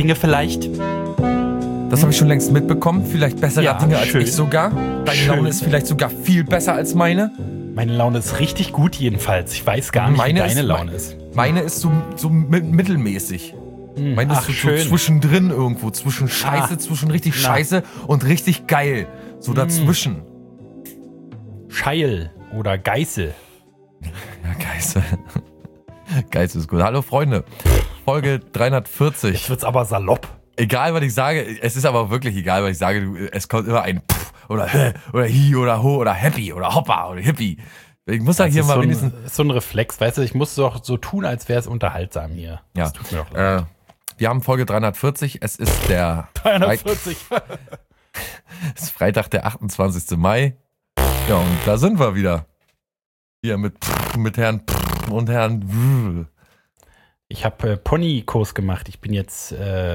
Dinge vielleicht? Das habe ich schon längst mitbekommen. Vielleicht besserer Dinge als ich sogar. Deine Laune ist vielleicht sogar viel besser als meine. Meine Laune ist richtig gut jedenfalls. Ich weiß gar nicht, wie deine Laune ist. Meine ist so mittelmäßig. Meine ist so zwischendrin irgendwo. Zwischen Scheiße, zwischen richtig Scheiße und richtig geil. So dazwischen. Scheil oder Geißel. Ja, Geißel. Geißel ist gut. Hallo Freunde. Folge 340. Jetzt wird's aber salopp. Egal, was ich sage, es ist aber wirklich egal, was ich sage. Es kommt immer ein Pff oder Hä oder Hi oder Ho oder Happy oder Hoppa oder Hippie. Ich muss da hier mal wenigstens... Das ist so ein Reflex, weißt du, ich muss doch so tun, als wäre es unterhaltsam hier. Ja. Das tut mir auch leid. Wir haben Folge 340. Es ist der... 340. Es ist Freitag, der 28. Mai. Ja, und da sind wir wieder. Hier mit Herrn und Herrn... Ich habe Ponykurs gemacht. Ich bin jetzt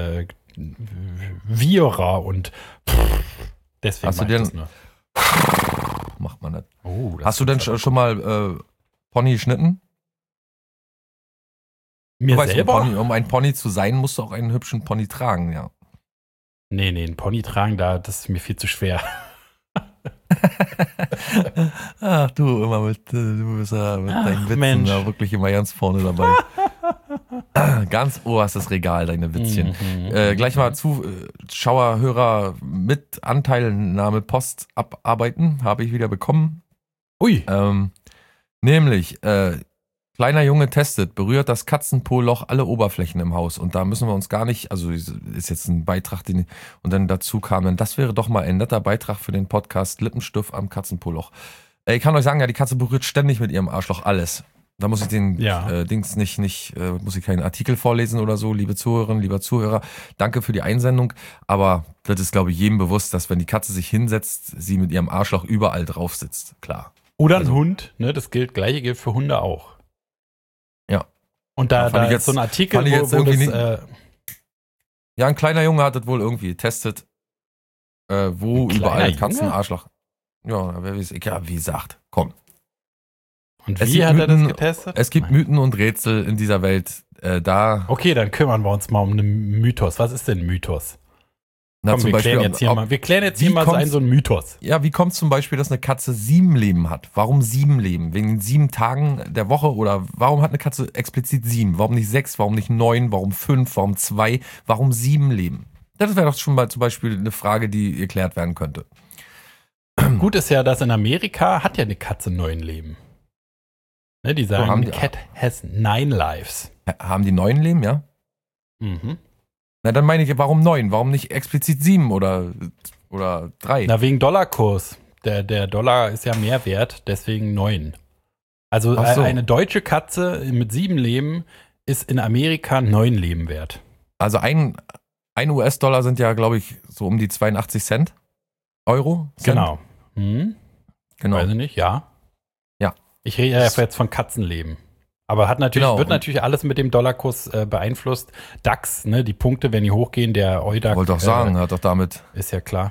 Vierer und deswegen hast du denn, das nur. Macht man nicht. Oh, hast du denn schon mal Pony geschnitten? Mir weißt, selber? Um ein Pony zu sein, musst du auch einen hübschen Pony tragen, ja. Nee, ein Pony tragen, das ist mir viel zu schwer. Ach du, immer du bist ja mit deinen Witzen da wirklich immer ganz vorne dabei. Ganz oberstes Regal, deine Witzchen. Gleich mal Zuschauer, Hörer mit Anteilnahme Post abarbeiten, habe ich wieder bekommen. Ui. Nämlich, kleiner Junge testet, berührt das Katzenpoloch alle Oberflächen im Haus. Und da müssen wir uns gar nicht, also ist jetzt ein Beitrag, und dann dazu kam dann, das wäre doch mal ein netter Beitrag für den Podcast Lippenstift am Katzenpoloch. Ich kann euch sagen, ja, die Katze berührt ständig mit ihrem Arschloch alles. Da muss ich den Dings muss ich keinen Artikel vorlesen oder so, liebe Zuhörerinnen, lieber Zuhörer. Danke für die Einsendung, aber das ist, glaube ich, jedem bewusst, dass wenn die Katze sich hinsetzt, sie mit ihrem Arschloch überall drauf sitzt, klar. Oder ein Hund, ne, Gleiche gilt für Hunde auch. Ja. Und da ist so ein Artikel, ja, ein kleiner Junge hat das wohl irgendwie getestet, wo überall Katzenarschloch. Ja, wie gesagt, komm. Und wie hat er das getestet? Es gibt Mythen und Rätsel in dieser Welt. Okay, dann kümmern wir uns mal um einen Mythos. Was ist denn ein Mythos? Komm, wir klären jetzt hier mal so einen Mythos. Ja, wie kommt zum Beispiel, dass eine Katze 7 Leben hat? Warum 7 Leben? Wegen den 7 Tagen der Woche? Oder warum hat eine Katze explizit 7? Warum nicht 6? Warum nicht 9? Warum 5? Warum 2? Warum 7 Leben? Das wäre doch schon mal zum Beispiel eine Frage, die geklärt werden könnte. Gut ist ja, dass in Amerika hat ja eine Katze 9 Leben. Ne, die sagen, Cat has 9 lives. Haben die 9 Leben, ja? Mhm. Na, dann meine ich, warum 9? Warum nicht explizit 7 oder 3? Na, wegen Dollarkurs. Der Dollar ist ja mehr wert, deswegen 9. Also eine deutsche Katze mit 7 Leben ist in Amerika 9 Leben wert. Also ein US-Dollar sind ja, glaube ich, so um die 82 Cent. Euro? Cent? Genau. Genau. Weiß ich nicht, ja. Ja. Ich rede ja jetzt von Katzenleben. Aber wird natürlich alles mit dem Dollarkurs beeinflusst. DAX, ne, die Punkte, wenn die hochgehen, der EUDAX. Wollte doch sagen, hat doch damit. Ist ja klar.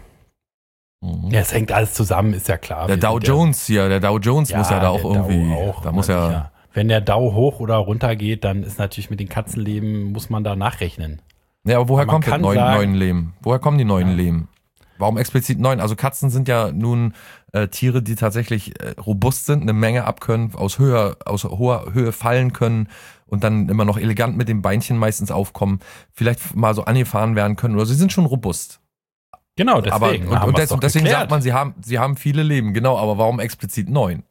Ja, es hängt alles zusammen, ist ja klar. Der Dow Jones muss ja da auch irgendwie. Wenn der Dow hoch oder runter geht, dann ist natürlich mit den Katzenleben, muss man da nachrechnen. Ja, aber woher kommt das neuen Leben? Woher kommen die neuen Leben? Warum explizit 9? Also Katzen sind ja nun Tiere, die tatsächlich robust sind, eine Menge abkönnen, aus hoher Höhe fallen können und dann immer noch elegant mit den Beinchen meistens aufkommen, vielleicht mal so angefahren werden können oder sie sind schon robust. Genau, deswegen. Aber, deswegen sagt man, sie haben viele Leben, genau, aber warum explizit 9?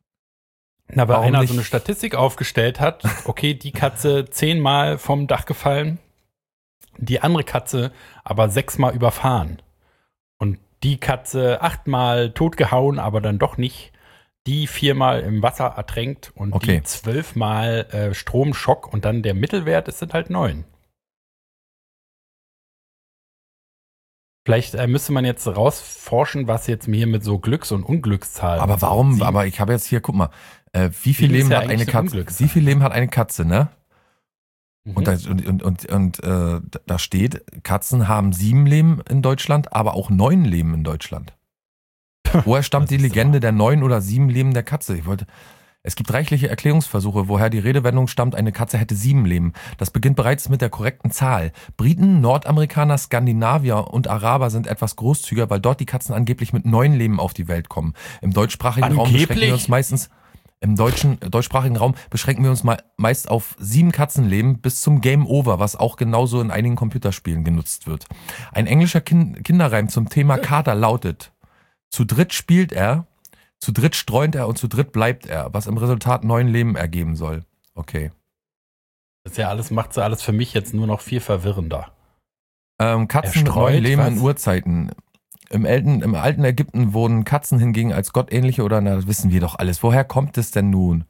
Na, weil einer so eine Statistik aufgestellt hat, okay, die Katze 10-mal vom Dach gefallen, die andere Katze aber 6-mal überfahren. Und die Katze 8-mal totgehauen, aber dann doch nicht. Die 4-mal im Wasser ertränkt und die 12-mal Stromschock und dann der Mittelwert sind halt 9. Vielleicht müsste man jetzt rausforschen, was jetzt mir mit so Glücks- und Unglückszahlen. Aber warum? Aber ich habe jetzt hier, guck mal, wie viel Leben hat eine Katze? Wie viel Leben hat eine Katze, ne? Und da steht, Katzen haben 7 Leben in Deutschland, aber auch 9 Leben in Deutschland. Woher stammt die Legende der 9 oder 7 Leben der Katze? Es gibt reichliche Erklärungsversuche, woher die Redewendung stammt, eine Katze hätte 7 Leben. Das beginnt bereits mit der korrekten Zahl. Briten, Nordamerikaner, Skandinavier und Araber sind etwas großzügiger, weil dort die Katzen angeblich mit 9 Leben auf die Welt kommen. Im deutschsprachigen Raum beschränken wir uns meistens... Im deutschsprachigen Raum beschränken wir uns meist auf 7 Katzenleben bis zum Game Over, was auch genauso in einigen Computerspielen genutzt wird. Ein englischer Kinderreim zum Thema Kater lautet: Zu dritt spielt er, zu dritt streunt er und zu dritt bleibt er, was im Resultat 9 Leben ergeben soll. Okay. Das ist ja alles, macht so alles für mich jetzt nur noch viel verwirrender. Katzen mit 9 Leben in Urzeiten. Im alten Ägypten wurden Katzen hingegen als gottähnliche oder, das wissen wir doch alles. Woher kommt es denn nun?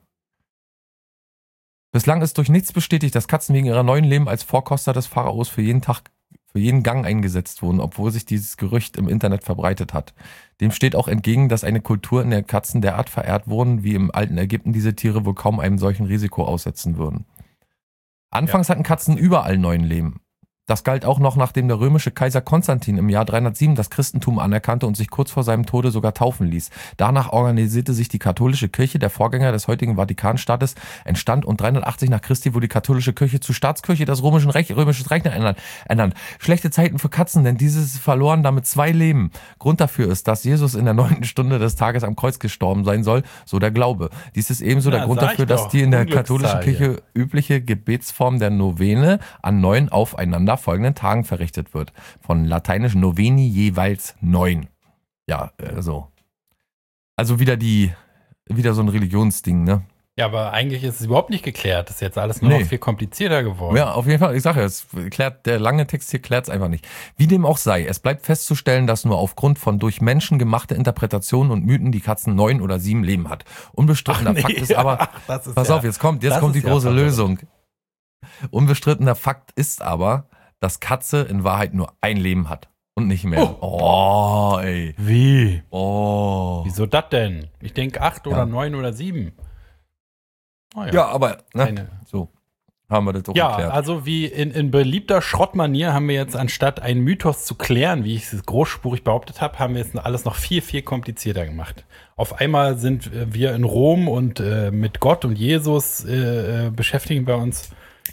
Bislang ist durch nichts bestätigt, dass Katzen wegen ihrer neuen Leben als Vorkoster des Pharaos für jeden Gang eingesetzt wurden, obwohl sich dieses Gerücht im Internet verbreitet hat. Dem steht auch entgegen, dass eine Kultur, in der Katzen derart verehrt wurden, wie im alten Ägypten diese Tiere wohl kaum einem solchen Risiko aussetzen würden. Anfangs hatten Katzen überall 9 Leben. Das galt auch noch, nachdem der römische Kaiser Konstantin im Jahr 307 das Christentum anerkannte und sich kurz vor seinem Tode sogar taufen ließ. Danach organisierte sich die katholische Kirche, der Vorgänger des heutigen Vatikanstaates, entstand und 380 nach Christi wurde die katholische Kirche zur Staatskirche des römisches Reich ernannt. Schlechte Zeiten für Katzen, denn dieses verloren damit 2 Leben. Grund dafür ist, dass Jesus in der 9. Stunde des Tages am Kreuz gestorben sein soll, so der Glaube. Dies ist ebenso der Grund dafür, dass die in der katholischen Kirche übliche Gebetsform der Novene an 9 aufeinander folgenden Tagen verrichtet wird. Von lateinisch noveni jeweils 9. Ja, so. Also wieder so ein Religionsding, ne? Ja, aber eigentlich ist es überhaupt nicht geklärt. Das ist jetzt alles nur noch viel komplizierter geworden. Ja, auf jeden Fall. Ich sage ja, der lange Text hier klärt es einfach nicht. Wie dem auch sei, es bleibt festzustellen, dass nur aufgrund von durch Menschen gemachte Interpretationen und Mythen die Katzen 9 oder 7 Leben hat. Unbestrittener Fakt ist aber, pass auf, jetzt kommt die große Lösung. Unbestrittener Fakt ist aber, dass Katze in Wahrheit nur 1 Leben hat und nicht mehr. Oh, ey. Wie? Oh. Wieso das denn? Ich denke 8 oder 9 oder 7. Oh, ja, aber so haben wir das doch geklärt. Ja, also wie in beliebter Schrottmanier haben wir jetzt, anstatt einen Mythos zu klären, wie ich es großspurig behauptet habe, haben wir jetzt alles noch viel, viel komplizierter gemacht. Auf einmal sind wir in Rom und mit Gott und Jesus beschäftigen wir uns.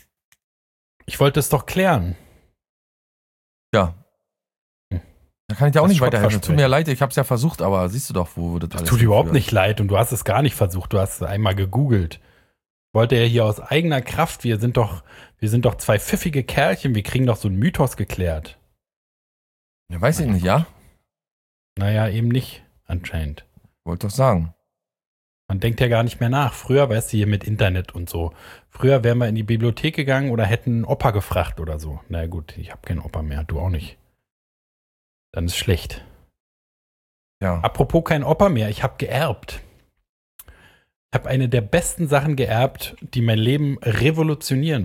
Ich wollte es doch klären. Ja. Da kann ich dir auch nicht weiterhelfen. Tut mir leid, ich habe es ja versucht, aber siehst du doch, wo das alles tut überhaupt nicht leid und du hast es gar nicht versucht. Du hast es einmal gegoogelt. Wollte er hier aus eigener Kraft, wir sind doch 2 pfiffige Kerlchen, wir kriegen doch so einen Mythos geklärt. Ja, weiß ich nicht, ja? Naja, eben nicht, anscheinend. Wollte doch sagen. Man denkt ja gar nicht mehr nach. Früher, weißt du, hier mit Internet und so. Früher wären wir in die Bibliothek gegangen oder hätten einen Opa gefragt oder so. Na gut, ich habe keinen Opa mehr, du auch nicht. Dann ist schlecht. Ja. Apropos kein Opa mehr, ich habe geerbt. Ich habe eine der besten Sachen geerbt, die mein Leben revolutionieren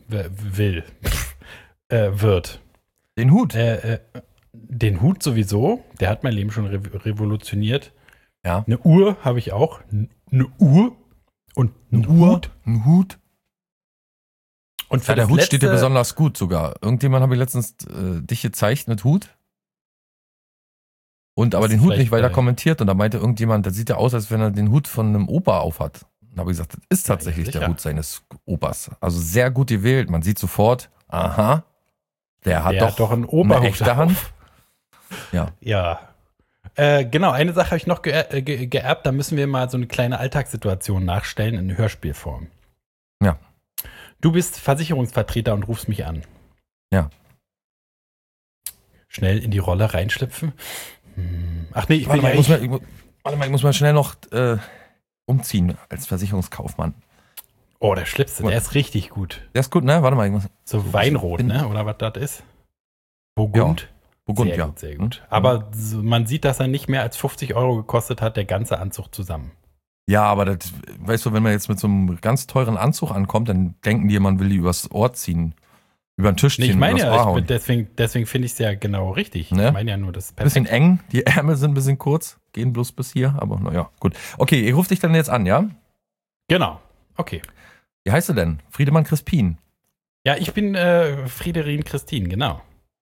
wird. Den Hut? Den Hut sowieso. Der hat mein Leben schon revolutioniert. Ja. Eine Uhr habe ich auch. Eine Uhr und ein Hut. Ein Hut. Und für der Hut steht dir besonders gut sogar. Irgendjemand habe ich letztens dich gezeigt mit Hut. Und aber den Hut nicht weiter kommentiert. Und da meinte irgendjemand, das sieht ja aus, als wenn er den Hut von einem Opa aufhat. Da habe ich gesagt, das ist tatsächlich der Hut seines Opas. Also sehr gut gewählt. Man sieht sofort, aha, der hat doch einen Oberhut eine echte Hand. Ja. Ja. Genau, eine Sache habe ich noch geerbt. Da müssen wir mal so eine kleine Alltagssituation nachstellen in Hörspielform. Ja. Du bist Versicherungsvertreter und rufst mich an. Ja. Schnell in die Rolle reinschlüpfen. Ach nee, ich muss mal schnell noch umziehen als Versicherungskaufmann. Oh, der Schlips, der ist richtig gut. Der ist gut, ne? Warte mal. So Weinrot, ne? Oder was das ist? Burgund? Ja. Burgund, sehr gut, sehr gut. Aber man sieht, dass er nicht mehr als 50 € gekostet hat, der ganze Anzug zusammen. Ja, aber das, weißt du, wenn man jetzt mit so einem ganz teuren Anzug ankommt, dann denken die, man will die übers Ohr ziehen. Über den Tisch ziehen. Ich meine ja, deswegen finde ich es ja genau richtig. Ne? Ich meine ja nur, das ist perfekt. Bisschen eng, die Ärmel sind ein bisschen kurz, gehen bloß bis hier, aber naja, gut. Okay, ich rufe dich dann jetzt an, ja? Genau, okay. Wie heißt du denn? Friedemann Crispin. Ja, ich bin Friederin Christine, genau.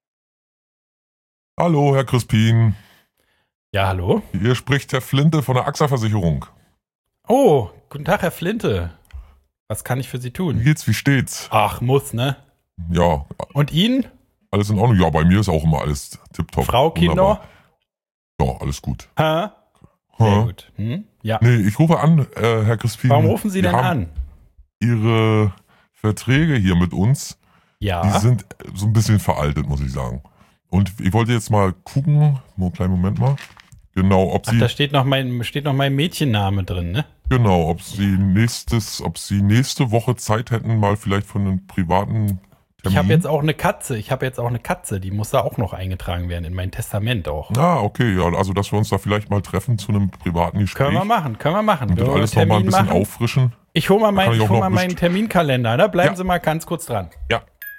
Hallo, Herr Crispin. Ja, hallo? Hier spricht Herr Flinte von der AXA-Versicherung. Oh, Guten Tag, Herr Flinte. Was kann ich für Sie Wie tun? geht's, wie steht's? Ach, muss, ne? Ja, Und Ihnen? alles in Ordnung. Ja, bei mir ist auch immer alles tipptopp. Frau, Kinder? Wunderbar. Ja, alles gut. Hä? Sehr Hä? gut. Ja. Nee, ich rufe an, Herr Crispin. Warum rufen Sie wir denn haben an? Ihre Verträge hier mit uns, die Ja. sind so ein bisschen veraltet, muss ich sagen. Und ich wollte jetzt mal gucken, einen kleinen Moment mal, genau, ob Ach, Sie, da steht noch mein Mädchenname drin, ne? genau, ob Sie nächste Woche Zeit hätten, mal vielleicht von einem privaten Termin. Ich habe jetzt auch eine Katze. Die muss da auch noch eingetragen werden in mein Testament auch. Ah, okay, ja, also dass wir uns da vielleicht mal treffen zu einem privaten Gespräch. Können wir machen. Und Wollen das wir alles nochmal ein bisschen auffrischen. Ich hole mal, Da kann ich auch noch meinen Terminkalender. Ne? Bleiben Ja. Sie mal ganz kurz dran. Ja.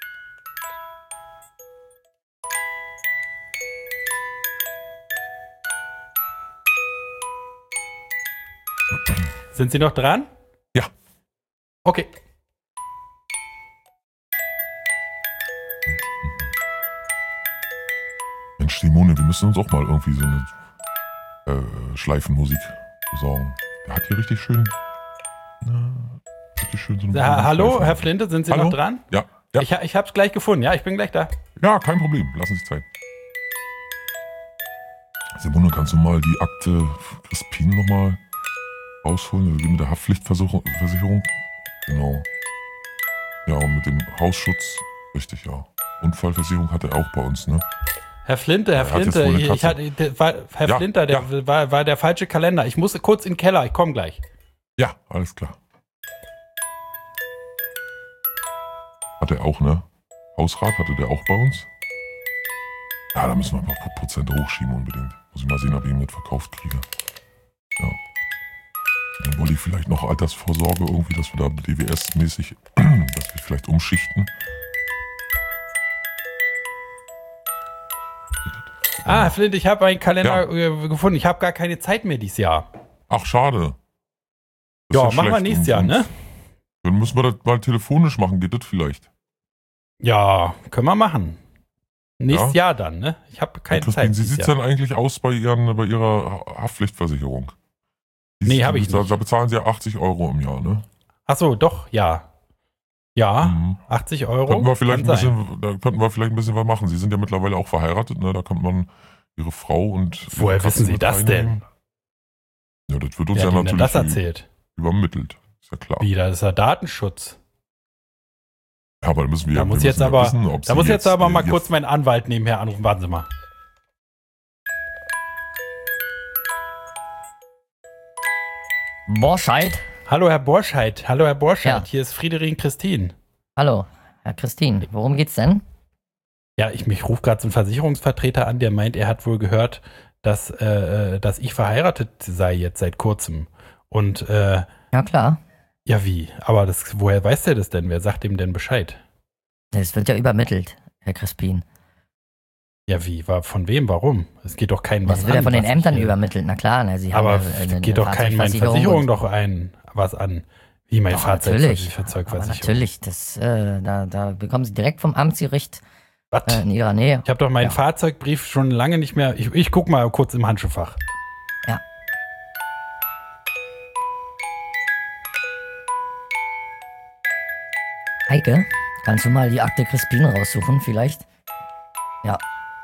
Sind Sie noch dran? Ja. Okay. Mensch, Simone, wir müssen uns auch mal irgendwie so eine Schleifenmusik besorgen. Der hat hier richtig schön so eine Hallo, Schleifen. Herr Flinte, sind Sie Hallo? noch dran? Ja, ja. Ich hab's gleich gefunden. Ja, ich bin gleich da. Ja, kein Problem. Lassen Sie sich Zeit. Simone, kannst du mal die Akte Crispin nochmal rausholen? Also mit der Haftpflichtversicherung. Genau. Ja, und mit dem Hausschutz. Richtig, ja. Unfallversicherung hat er auch bei uns, ne? Herr Flinte, Er hat jetzt wohl eine Katze. Herr Ja, Flinter, der ja. war der falsche Kalender. Ich muss kurz in den Keller, ich komme gleich. Ja, alles klar. Hat er auch, ne? Hausrat hatte der auch bei uns? Ja, da müssen wir ein paar Prozent hochschieben unbedingt. Muss ich mal sehen, ob ich ihn nicht verkauft kriege. Ja. Dann wollte ich vielleicht noch Altersvorsorge irgendwie, dass wir da DWS-mäßig, dass wir vielleicht umschichten. Ah, Herr Flinte, ich habe einen Kalender gefunden. Ich habe gar keine Zeit mehr dieses Jahr. Ach, schade. Das Ja, ist machen wir schlecht. nächstes Jahr, ne? Dann müssen wir das mal telefonisch machen, geht das vielleicht? Ja, können wir machen. Nächstes Jahr dann, ne? Ich habe keine Crispin, Zeit. wie dieses sieht es Jahr. denn eigentlich aus bei Ihrer Haftpflichtversicherung? Nee, hab ich nicht. Da bezahlen Sie ja 80 Euro im Jahr, ne? Ach so, doch, ja. Ja, Mhm. 80 Euro. Da könnten wir vielleicht ein bisschen was machen. Sie sind ja mittlerweile auch verheiratet, ne? Da kommt man Ihre Frau und ihre Woher Katze wissen Sie mit das reinnehmen. Ja, das wird uns Wer ja hat Ihnen denn natürlich das erzählt? übermittelt. Ist ja klar. Wie, das ist ja Datenschutz. Ja, aber da müssen wir Da muss wir jetzt müssen aber, ja wissen, ob da Sie muss jetzt aber mal Ihr- kurz meinen Anwalt nebenher anrufen. Warten Sie mal. Borscheid. Hallo, Herr Borscheid. Hallo, Herr Borscheid. Ja. Hier ist Friederike Christine. Hallo, Herr Christine. Worum geht's denn? Ja, mich ruft gerade so ein Versicherungsvertreter an, der meint, er hat wohl gehört, dass ich verheiratet sei jetzt seit kurzem. Und Ja, klar. ja, wie? Aber woher weiß der das denn? Wer sagt ihm denn Bescheid? Das wird ja übermittelt, Herr Crispin. Ja, wie? Von wem? Warum? Es geht doch keinen was Das wird ja an. von den was Ämtern ich, übermittelt. Na klar, ne, Sie Aber haben ja es eine geht doch keinen meine Versicherung doch was an. Wie mein Doch, Fahrzeugversicherung. Aber natürlich, da bekommen Sie direkt vom Amtsgericht Was? in Ihrer Nähe. Ich habe doch meinen Ja. Fahrzeugbrief schon lange nicht mehr. Ich guck mal kurz im Handschuhfach. Ja. Heike, kannst du mal die Akte Crispin raussuchen, vielleicht? Ja.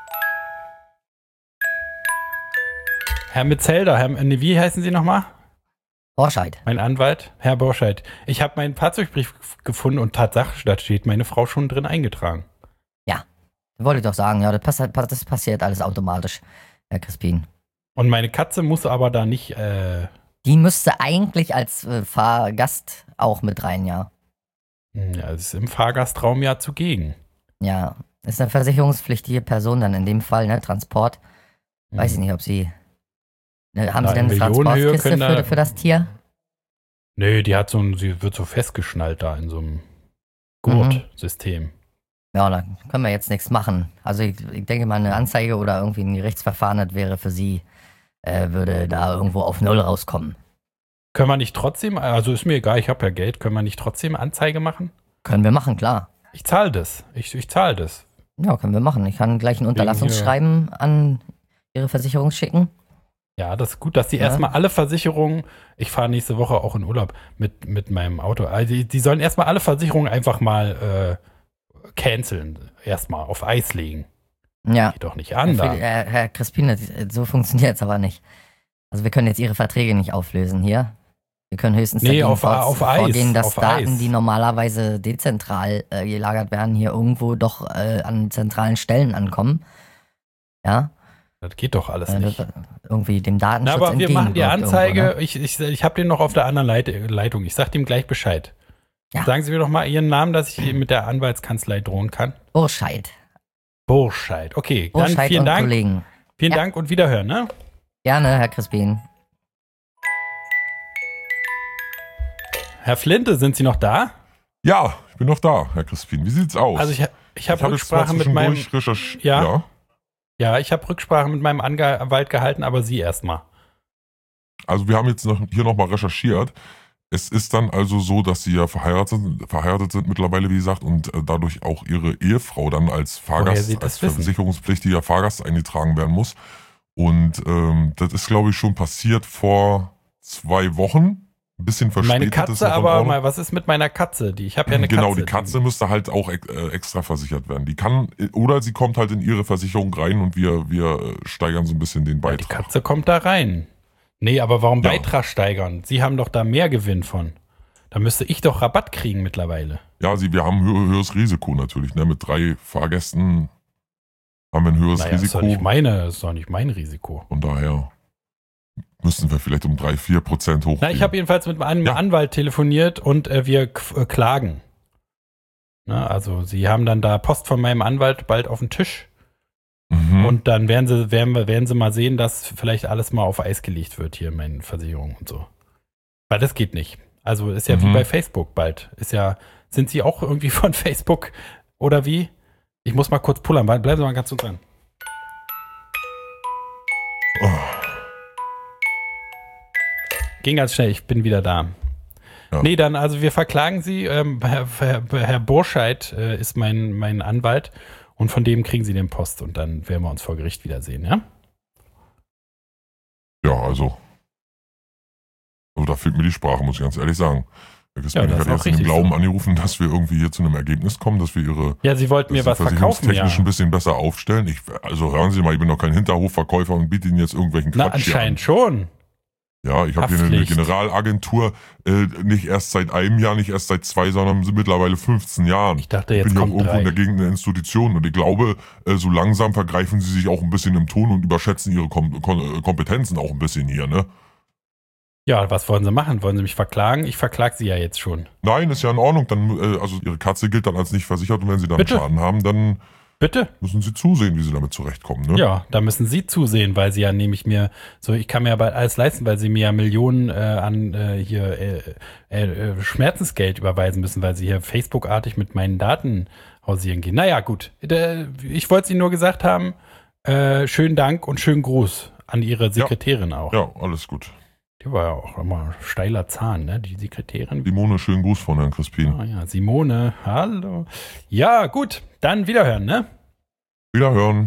Herr Metzelder, wie heißen Sie nochmal? Borscheid. Mein Anwalt, Herr Borscheid. Ich habe meinen Fahrzeugbrief gefunden und Tatsache, da steht meine Frau schon drin eingetragen. Wollte ich doch sagen, ja, das passiert alles automatisch, Herr Crispin. Und meine Katze muss aber da nicht, Die müsste eigentlich als Fahrgast auch mit rein, ja. ja, es ist im Fahrgastraum ja zugegen. Ja, ist eine versicherungspflichtige Person dann in dem Fall, ne, Transport. Weiß ich nicht, ob Sie, ne, haben Na, Sie denn eine in Millionenhöhe Transportkiste können da- für das Tier? Nee, sie wird so festgeschnallt da in so einem Gurtsystem. Ja, da können wir jetzt nichts machen. Also ich denke mal, eine Anzeige oder irgendwie ein Gerichtsverfahren, das wäre für Sie, würde da irgendwo auf Null rauskommen. Können wir nicht trotzdem, also ist mir egal, ich habe ja Geld, können wir nicht trotzdem Anzeige machen? Können wir machen, klar. Ich zahle das. Ich zahle das. Ja, können wir machen. Ich kann gleich ein Unterlassungsschreiben an Ihre Versicherung schicken. Ja, das ist gut, dass die erstmal alle Versicherungen, ich fahre nächste Woche auch in Urlaub mit meinem Auto, also die sollen erstmal alle Versicherungen einfach mal canceln, erstmal auf Eis legen. Ja. Geht doch nicht an. Herr Crispin, so funktioniert es aber nicht. Also wir können jetzt Ihre Verträge nicht auflösen hier. Wir können höchstens dagegen vorgehen, dass Daten, die normalerweise dezentral gelagert werden, hier irgendwo doch an zentralen Stellen ankommen. Ja. Das geht doch alles nicht. Irgendwie dem Datenschutz aber wir machen die Anzeige. Irgendwo, ne? Ich habe den noch auf der anderen Leitung. Ich sag dem gleich Bescheid. Ja. Sagen Sie mir doch mal Ihren Namen, dass ich mit der Anwaltskanzlei drohen kann. Burscheid. Okay, dann vielen Dank. Kollegen. Vielen Dank und Wiederhören, ne? Gerne, Herr Crispin. Herr Flinte, sind Sie noch da? Ja, ich bin noch da, Herr Crispin. Wie sieht's aus? Also ich habe Rücksprache mit meinem ich habe Rücksprache mit meinem Anwalt gehalten, aber Sie erstmal. Also wir haben jetzt hier noch mal recherchiert. Es ist dann also so, dass sie ja verheiratet sind mittlerweile, wie gesagt, und dadurch auch ihre Ehefrau dann als Fahrgast, als versicherungspflichtiger Fahrgast eingetragen werden muss. Und das ist, glaube ich, schon passiert vor 2 Wochen. Ein bisschen verspätet. Meine Katze aber mal, was ist mit meiner Katze? Ich habe ja eine Katze. Genau, die Katze müsste halt auch extra versichert werden. Die kann, oder sie kommt halt in ihre Versicherung rein und wir steigern so ein bisschen den Beitrag. Ja, die Katze kommt da rein. Nee, aber warum Beitrag steigern? Sie haben doch da mehr Gewinn von. Da müsste ich doch Rabatt kriegen mittlerweile. Ja, wir haben ein höheres Risiko natürlich. Ne? Mit 3 Fahrgästen haben wir ein höheres Risiko. Das ist doch nicht mein Risiko. Von daher müssen wir vielleicht um 3-4% hoch. Ich habe jedenfalls mit einem Anwalt telefoniert und wir klagen. Na, also sie haben dann da Post von meinem Anwalt bald auf den Tisch. Und dann werden sie mal sehen, dass vielleicht alles mal auf Eis gelegt wird hier in meinen Versicherungen und so. Weil das geht nicht. Also ist ja wie bei Facebook bald. Sind Sie auch irgendwie von Facebook oder wie? Ich muss mal kurz pullern. Bleiben Sie mal ganz dran. Oh. Ging ganz schnell, ich bin wieder da. Ja. Nee, dann, also wir verklagen Sie. Herr Burscheid ist mein Anwalt und von dem kriegen Sie den Post und dann werden wir uns vor Gericht wiedersehen, ja? Ja, also da fehlt mir die Sprache, muss ich ganz ehrlich sagen. Ich hatte jetzt in dem Glauben angerufen, dass wir irgendwie hier zu einem Ergebnis kommen, dass wir Ihre Sie wollten mir was verkaufen, technisch ein bisschen besser aufstellen. Also hören Sie mal, ich bin doch kein Hinterhofverkäufer und biete Ihnen jetzt irgendwelchen Quatsch an. Anscheinend schon. Ja, ich habe hier eine Generalagentur, nicht erst seit einem Jahr, nicht erst seit 2, sondern mittlerweile 15 Jahren. Ich dachte, jetzt bin kommt ja auch irgendwo in der Gegend eine Institution und ich glaube, so langsam vergreifen Sie sich auch ein bisschen im Ton und überschätzen Ihre Kompetenzen auch ein bisschen hier, ne? Ja, was wollen Sie machen? Wollen Sie mich verklagen? Ich verklage Sie ja jetzt schon. Nein, ist ja in Ordnung. Dann, also Ihre Katze gilt dann als nicht versichert und wenn Sie dann Schaden haben, dann müssen Sie zusehen, wie Sie damit zurechtkommen. Ne? Ja, da müssen Sie zusehen, weil Sie ja nämlich ich kann mir ja bald alles leisten, weil Sie mir ja Millionen an Schmerzensgeld überweisen müssen, weil Sie hier Facebook-artig mit meinen Daten hausieren gehen. Naja, gut. Ich wollte es Ihnen nur gesagt haben, schönen Dank und schönen Gruß an Ihre Sekretärin auch. Ja, alles gut. Die war ja auch immer steiler Zahn, ne? Die Sekretärin. Simone, schönen Gruß von Herrn Crispin. Ah ja, Simone, hallo. Ja, gut, dann wiederhören, ne? Wiederhören.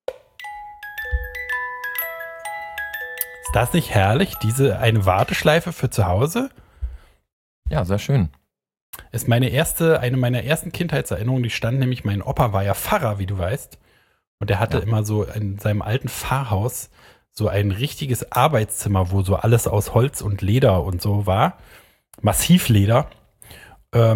Ist das nicht herrlich, eine Warteschleife für zu Hause? Ja, sehr schön. Ist eine meiner ersten Kindheitserinnerungen, die stand nämlich, mein Opa war ja Pfarrer, wie du weißt. Und der hatte immer so in seinem alten Pfarrhaus so ein richtiges Arbeitszimmer, wo so alles aus Holz und Leder und so war. Massivleder. Da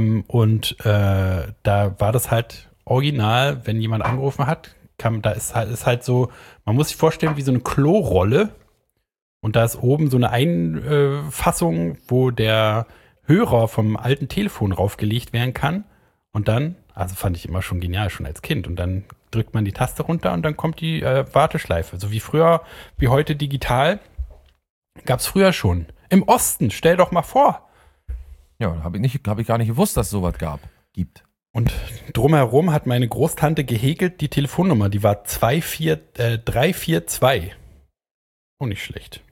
war das halt original, wenn jemand angerufen hat, ist halt so, man muss sich vorstellen, wie so eine Klorolle. Und da ist oben so eine Einfassung, wo der Hörer vom alten Telefon raufgelegt werden kann. Und dann, also fand ich immer schon genial, schon als Kind. Und dann drückt man die Taste runter und dann kommt die Warteschleife. So wie früher, wie heute digital, gab es früher schon. Im Osten, stell doch mal vor. Ja, habe ich gar nicht gewusst, dass es sowas gibt. Und drumherum hat meine Großtante gehäkelt die Telefonnummer, die war 342. Oh, nicht schlecht.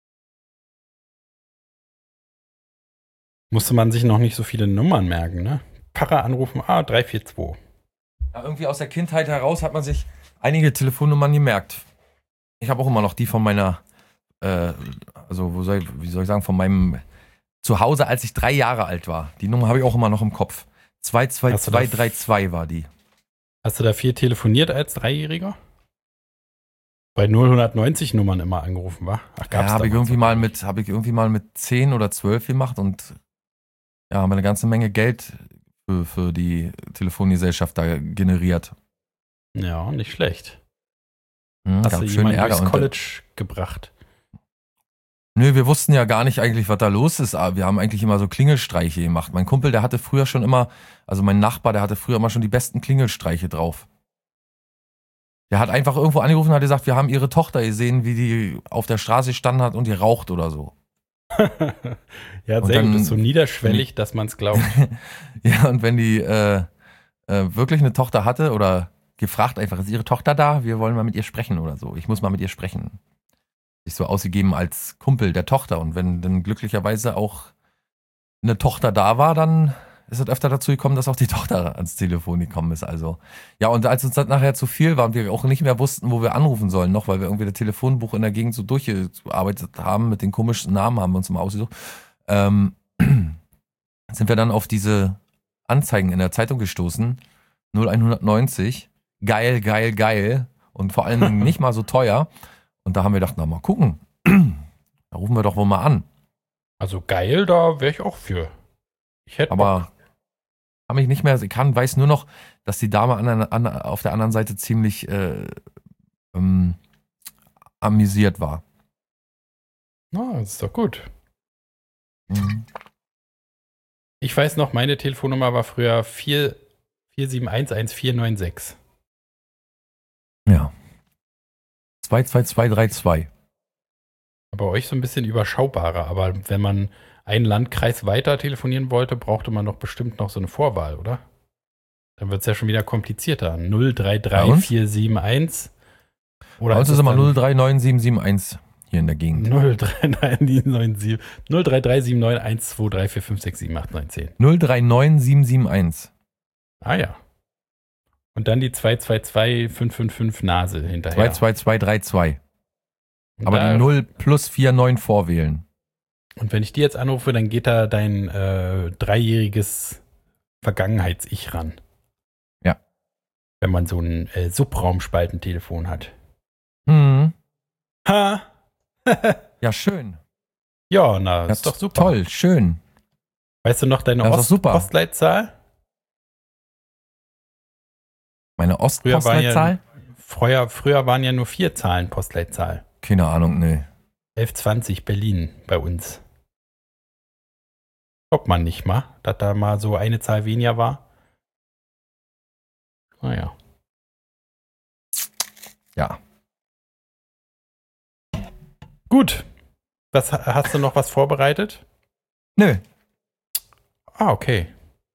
Musste man sich noch nicht so viele Nummern merken, ne? Pfarrer anrufen, 342. Ja, irgendwie aus der Kindheit heraus hat man sich einige Telefonnummern gemerkt. Ich habe auch immer noch die von meiner wie soll ich sagen, von meinem Zuhause, als ich 3 Jahre alt war. Die Nummer habe ich auch immer noch im Kopf. 22232 war die. Hast du da viel telefoniert als Dreijähriger? Bei 090 Nummern immer angerufen, war? Ach, gab's habe ich irgendwie mal mit 10 oder 12 gemacht und ja, haben eine ganze Menge Geld für die Telefongesellschaft da generiert. Ja, nicht schlecht. Hast du jemanden durchs College gebracht? Nö, wir wussten ja gar nicht eigentlich, was da los ist. Aber wir haben eigentlich immer so Klingelstreiche gemacht. Mein Kumpel, der hatte früher schon immer, also mein Nachbar, der hatte früher immer schon die besten Klingelstreiche drauf. Der hat einfach irgendwo angerufen und hat gesagt, wir haben ihre Tochter gesehen, wie die auf der Straße gestanden hat und die raucht oder so. Ja, sehr gut, das ist so niederschwellig, dass man es glaubt. Ja, und wenn die wirklich eine Tochter hatte oder gefragt einfach, ist ihre Tochter da? Wir wollen mal mit ihr sprechen oder so. Ich muss mal mit ihr sprechen. Sich so ausgegeben als Kumpel der Tochter. Und wenn dann glücklicherweise auch eine Tochter da war, dann ist es öfter dazu gekommen, dass auch die Tochter ans Telefon gekommen ist. Also ja, und als uns das nachher zu viel war und wir auch nicht mehr wussten, wo wir anrufen sollen, noch, weil wir irgendwie das Telefonbuch in der Gegend so durchgearbeitet haben, mit den komischen Namen haben wir uns immer ausgesucht, sind wir dann auf diese Anzeigen in der Zeitung gestoßen. 0190, geil, geil, geil und vor allen Dingen nicht mal so teuer. Und da haben wir gedacht, na mal gucken, da rufen wir doch wohl mal an. Also geil, da wäre ich auch für. Ich hätte aber kann mich nicht mehr, weiß nur noch, dass die Dame auf der anderen Seite ziemlich amüsiert war. Na, das ist doch gut. Mhm. Ich weiß noch, meine Telefonnummer war früher 4711496. Ja. 22232. Bei euch so ein bisschen überschaubarer, aber wenn man einen Landkreis weiter telefonieren wollte, brauchte man doch bestimmt noch so eine Vorwahl, oder? Dann wird es ja schon wieder komplizierter. 033471. Oder bei uns ist immer 039771 hier in der Gegend. 033997 0337912345678910. 039771. Ah ja. Und dann die 222555 Nase hinterher. 22232. Aber die 0 plus 49 vorwählen. Und wenn ich die jetzt anrufe, dann geht da dein 3-jähriges Vergangenheits-Ich ran. Ja. Wenn man so ein Subraumspaltentelefon hat. Mhm. Ha! Ja, schön. Ja, na, das ist doch super. Toll, schön. Weißt du noch deine Ostpostleitzahl? Meine Ostpostleitzahl? Früher waren ja nur 4 Zahlen Postleitzahl. Keine Ahnung, nee. 1120 Berlin bei uns. Glaubt man nicht mal, dass da mal so eine Zahl weniger war. Naja. Ja. Gut. Hast du noch was vorbereitet? Nö. Ah, okay.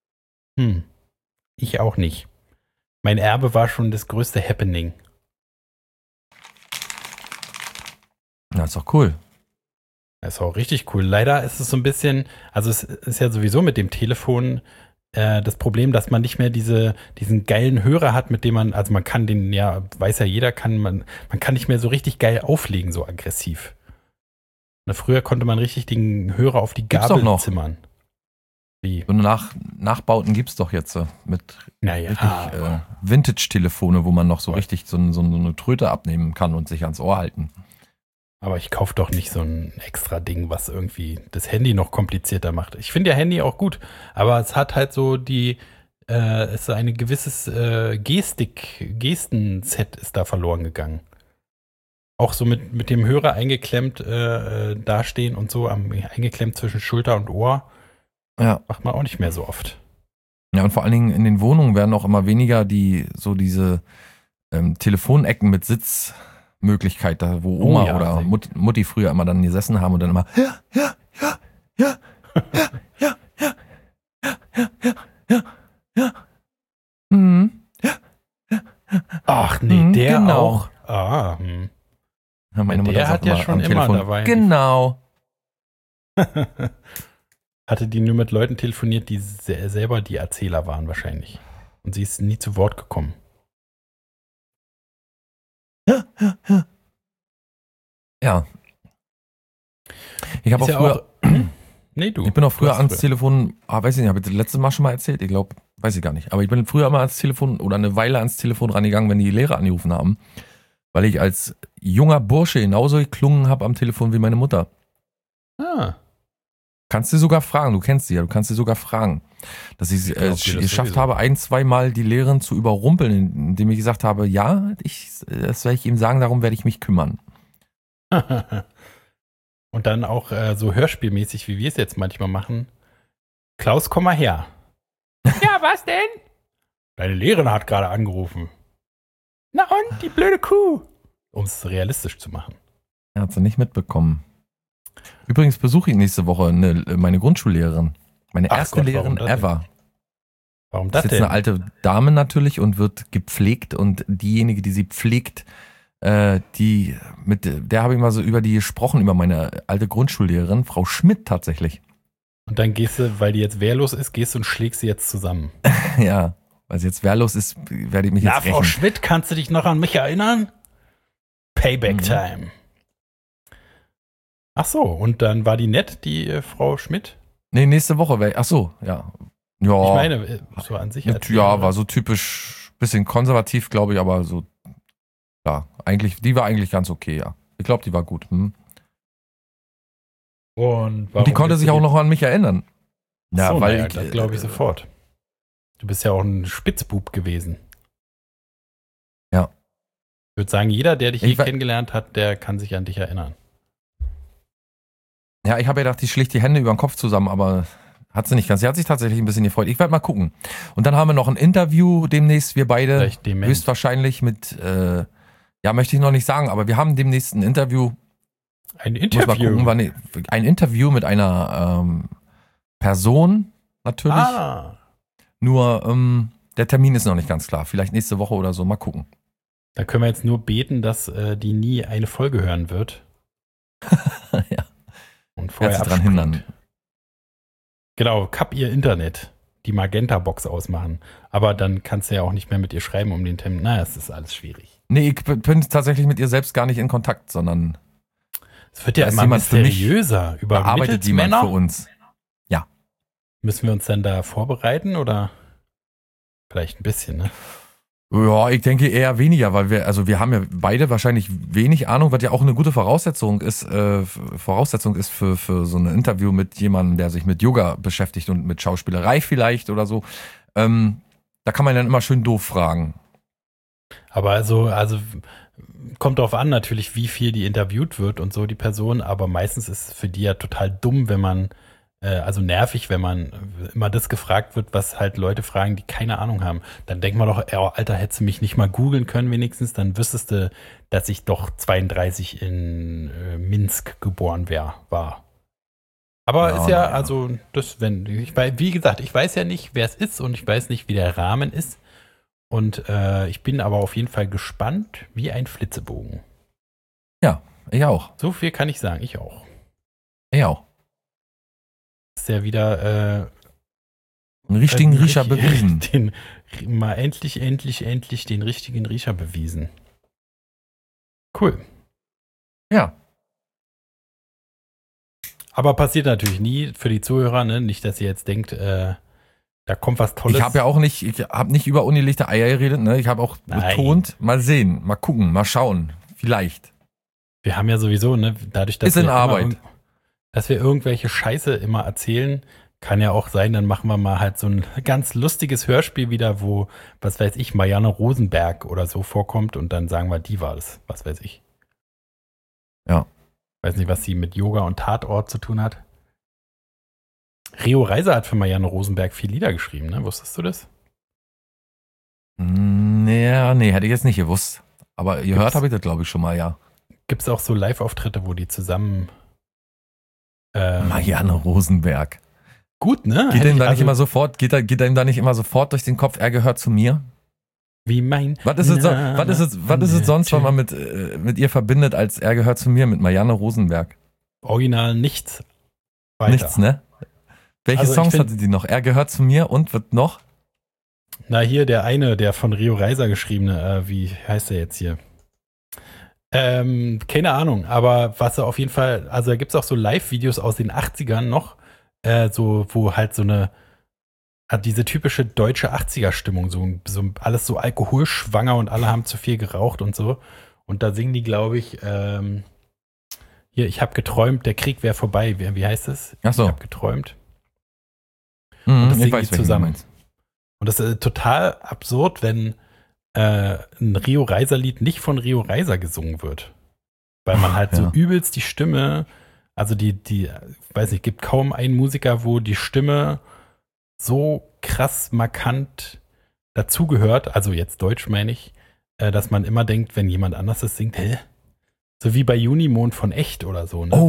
Ich auch nicht. Mein Erbe war schon das größte Happening. Das ist doch cool. Das ist auch richtig cool. Leider ist es so ein bisschen, also es ist ja sowieso mit dem Telefon das Problem, dass man nicht mehr diesen geilen Hörer hat, mit dem man, also man kann den, ja, weiß ja jeder, man kann nicht mehr so richtig geil auflegen, so aggressiv. Früher konnte man richtig den Hörer auf die Gabel zimmern. Wie? So Nachbauten gibt's doch jetzt mit Vintage-Telefone, wo man noch so richtig so eine Tröte abnehmen kann und sich ans Ohr halten. Aber ich kaufe doch nicht so ein extra Ding, was irgendwie das Handy noch komplizierter macht. Ich finde ja Handy auch gut, aber es hat halt so es ist ein gewisses Gestenset ist da verloren gegangen. Auch so mit dem Hörer eingeklemmt dastehen und so, eingeklemmt zwischen Schulter und Ohr. Ja. Macht man auch nicht mehr so oft. Ja, und vor allen Dingen in den Wohnungen werden auch immer weniger diese Telefonecken mit Sitzmöglichkeit, da wo Oma oder Mutti früher immer dann gesessen haben und dann immer ja. Mhm. Ach nee, der genau. auch. Ja, meine Mutter der hat ja schon immer dabei. Genau. Hatte die nur mit Leuten telefoniert, die selber die Erzähler waren wahrscheinlich. Und sie ist nie zu Wort gekommen. Ja. Ich habe auch früher... Nee, du. Ich bin auch früher ans Telefon, weiß ich nicht, habe ich das letzte Mal schon mal erzählt? Ich glaube, weiß ich gar nicht. Aber ich bin früher immer ans Telefon oder eine Weile ans Telefon rangegangen, wenn die Lehrer angerufen haben. Weil ich als junger Bursche genauso geklungen habe am Telefon wie meine Mutter. Ah. Kannst du sogar fragen, du kennst sie ja, du kannst sie sogar fragen. Dass ich es geschafft habe, 1-2 Mal die Lehrerin zu überrumpeln, indem ich gesagt habe, ja, das werde ich ihm sagen, darum werde ich mich kümmern. Und dann auch so hörspielmäßig, wie wir es jetzt manchmal machen. Klaus, komm mal her. Ja, was denn? Deine Lehrerin hat gerade angerufen. Na und, die blöde Kuh. Um es realistisch zu machen. Er hat sie nicht mitbekommen. Übrigens besuche ich nächste Woche meine Grundschullehrerin. Meine erste Lehrerin ever. Warum das denn? Das ist jetzt eine alte Dame natürlich und wird gepflegt. Und diejenige, die sie pflegt, der habe ich mal so über die gesprochen, über meine alte Grundschullehrerin, Frau Schmidt tatsächlich. Und dann gehst du, weil die jetzt wehrlos ist, gehst du und schlägst sie jetzt zusammen. Ja, weil sie jetzt wehrlos ist, werde ich mich jetzt rächen. Frau Schmidt, kannst du dich noch an mich erinnern? Payback Time. Ach so, und dann war die nett, die Frau Schmidt? Nee, nächste Woche ach so, ja. Ja. Ich meine, so an sich. Ja, war so typisch, bisschen konservativ, glaube ich, aber so, ja, die war eigentlich ganz okay, ja. Ich glaube, die war gut. Und die konnte sich auch noch an mich erinnern. Ja, so, weil das glaube ich sofort. Du bist ja auch ein Spitzbub gewesen. Ja. Ich würde sagen, jeder, der dich kennengelernt hat, der kann sich an dich erinnern. Ja, ich habe ja gedacht, die schlägt die Hände über den Kopf zusammen, aber hat sie nicht ganz. Sie hat sich tatsächlich ein bisschen gefreut. Ich werde mal gucken. Und dann haben wir noch ein Interview demnächst, wir beide. Höchstwahrscheinlich mit, möchte ich noch nicht sagen, aber wir haben demnächst ein Interview. Ein Interview? Muss mal gucken, ein Interview mit einer Person, natürlich. Ah. Nur, der Termin ist noch nicht ganz klar. Vielleicht nächste Woche oder so. Mal gucken. Da können wir jetzt nur beten, dass die nie eine Folge hören wird. Ja. Und vorher dran hindern. Genau, kapp ihr Internet. Die Magenta-Box ausmachen. Aber dann kannst du ja auch nicht mehr mit ihr schreiben um den Termin. Na, es ist alles schwierig. Nee, ich bin tatsächlich mit ihr selbst gar nicht in Kontakt, sondern es wird ja immer mysteriöser. Überarbeitet jemand für uns. Ja. Müssen wir uns dann da vorbereiten oder vielleicht ein bisschen, ne? Ja, ich denke eher weniger, weil wir haben ja beide wahrscheinlich wenig Ahnung, was ja auch eine gute Voraussetzung ist für so ein Interview mit jemandem, der sich mit Yoga beschäftigt und mit Schauspielerei vielleicht oder so. Da kann man dann immer schön doof fragen. Aber also kommt drauf an natürlich, wie viel die interviewt wird und so, die Person, aber meistens ist es für die ja total dumm, wenn man nervig, wenn man immer das gefragt wird, was halt Leute fragen, die keine Ahnung haben. Dann denkt man doch, Alter, hättest du mich nicht mal googeln können wenigstens, dann wüsstest du, dass ich doch 32 in Minsk geboren war. Aber ist ja, also, wie gesagt, ich weiß ja nicht, wer es ist und ich weiß nicht, wie der Rahmen ist. Und ich bin aber auf jeden Fall gespannt wie ein Flitzebogen. Ja, ich auch. So viel kann ich sagen, ich auch. Ich auch. Ist ja wieder einen richtigen Riecher bewiesen. Mal endlich den richtigen Riecher bewiesen. Cool. Ja. Aber passiert natürlich nie für die Zuhörer, ne? Nicht, dass ihr jetzt denkt, da kommt was Tolles. Ich habe nicht über ungelegte Eier geredet, ne? Ich habe auch betont, mal sehen, mal gucken, mal schauen, vielleicht. Wir haben ja sowieso, ne, dadurch, dass ist in Arbeit. Dass wir irgendwelche Scheiße immer erzählen, kann ja auch sein, dann machen wir mal halt so ein ganz lustiges Hörspiel wieder, wo, was weiß ich, Marianne Rosenberg oder so vorkommt und dann sagen wir, die war das, was weiß ich. Ja. Weiß nicht, was sie mit Yoga und Tatort zu tun hat. Rio Reiser hat für Marianne Rosenberg 4 Lieder geschrieben, ne? Wusstest du das? Nee, hätte ich jetzt nicht gewusst. Aber gehört habe ich das, glaube ich, schon mal, ja. Gibt es auch so Live-Auftritte, wo die zusammen Marianne Rosenberg. Gut, ne? Geht ihm da nicht immer sofort durch den Kopf, er gehört zu mir? Wie mein. Was ist es sonst, wenn man mit ihr verbindet, als er gehört zu mir mit Marianne Rosenberg? Original nichts weiter. Nichts, ne? Welche Songs hatte die noch? Er gehört zu mir und wird noch? Na, hier der von Rio Reiser geschriebene, wie heißt der jetzt hier? Keine Ahnung, aber was er auf jeden Fall, also da gibt es auch so Live-Videos aus den 80ern noch, so, wo halt so eine, diese typische deutsche 80er-Stimmung, so alles so alkoholschwanger und alle haben zu viel geraucht und so. Und da singen die, glaube ich, hier, ich habe geträumt, der Krieg wäre vorbei. Wie heißt es? Ach so. Ich habe geträumt. Und das singen die zusammen. Und das ist total absurd, wenn ein Rio Reiser-Lied nicht von Rio Reiser gesungen wird. Weil man halt so übelst die Stimme, also weiß nicht, gibt kaum einen Musiker, wo die Stimme so krass markant dazugehört, also jetzt Deutsch meine ich, dass man immer denkt, wenn jemand anders das singt, so wie bei Junimond von Echt oder so, ne?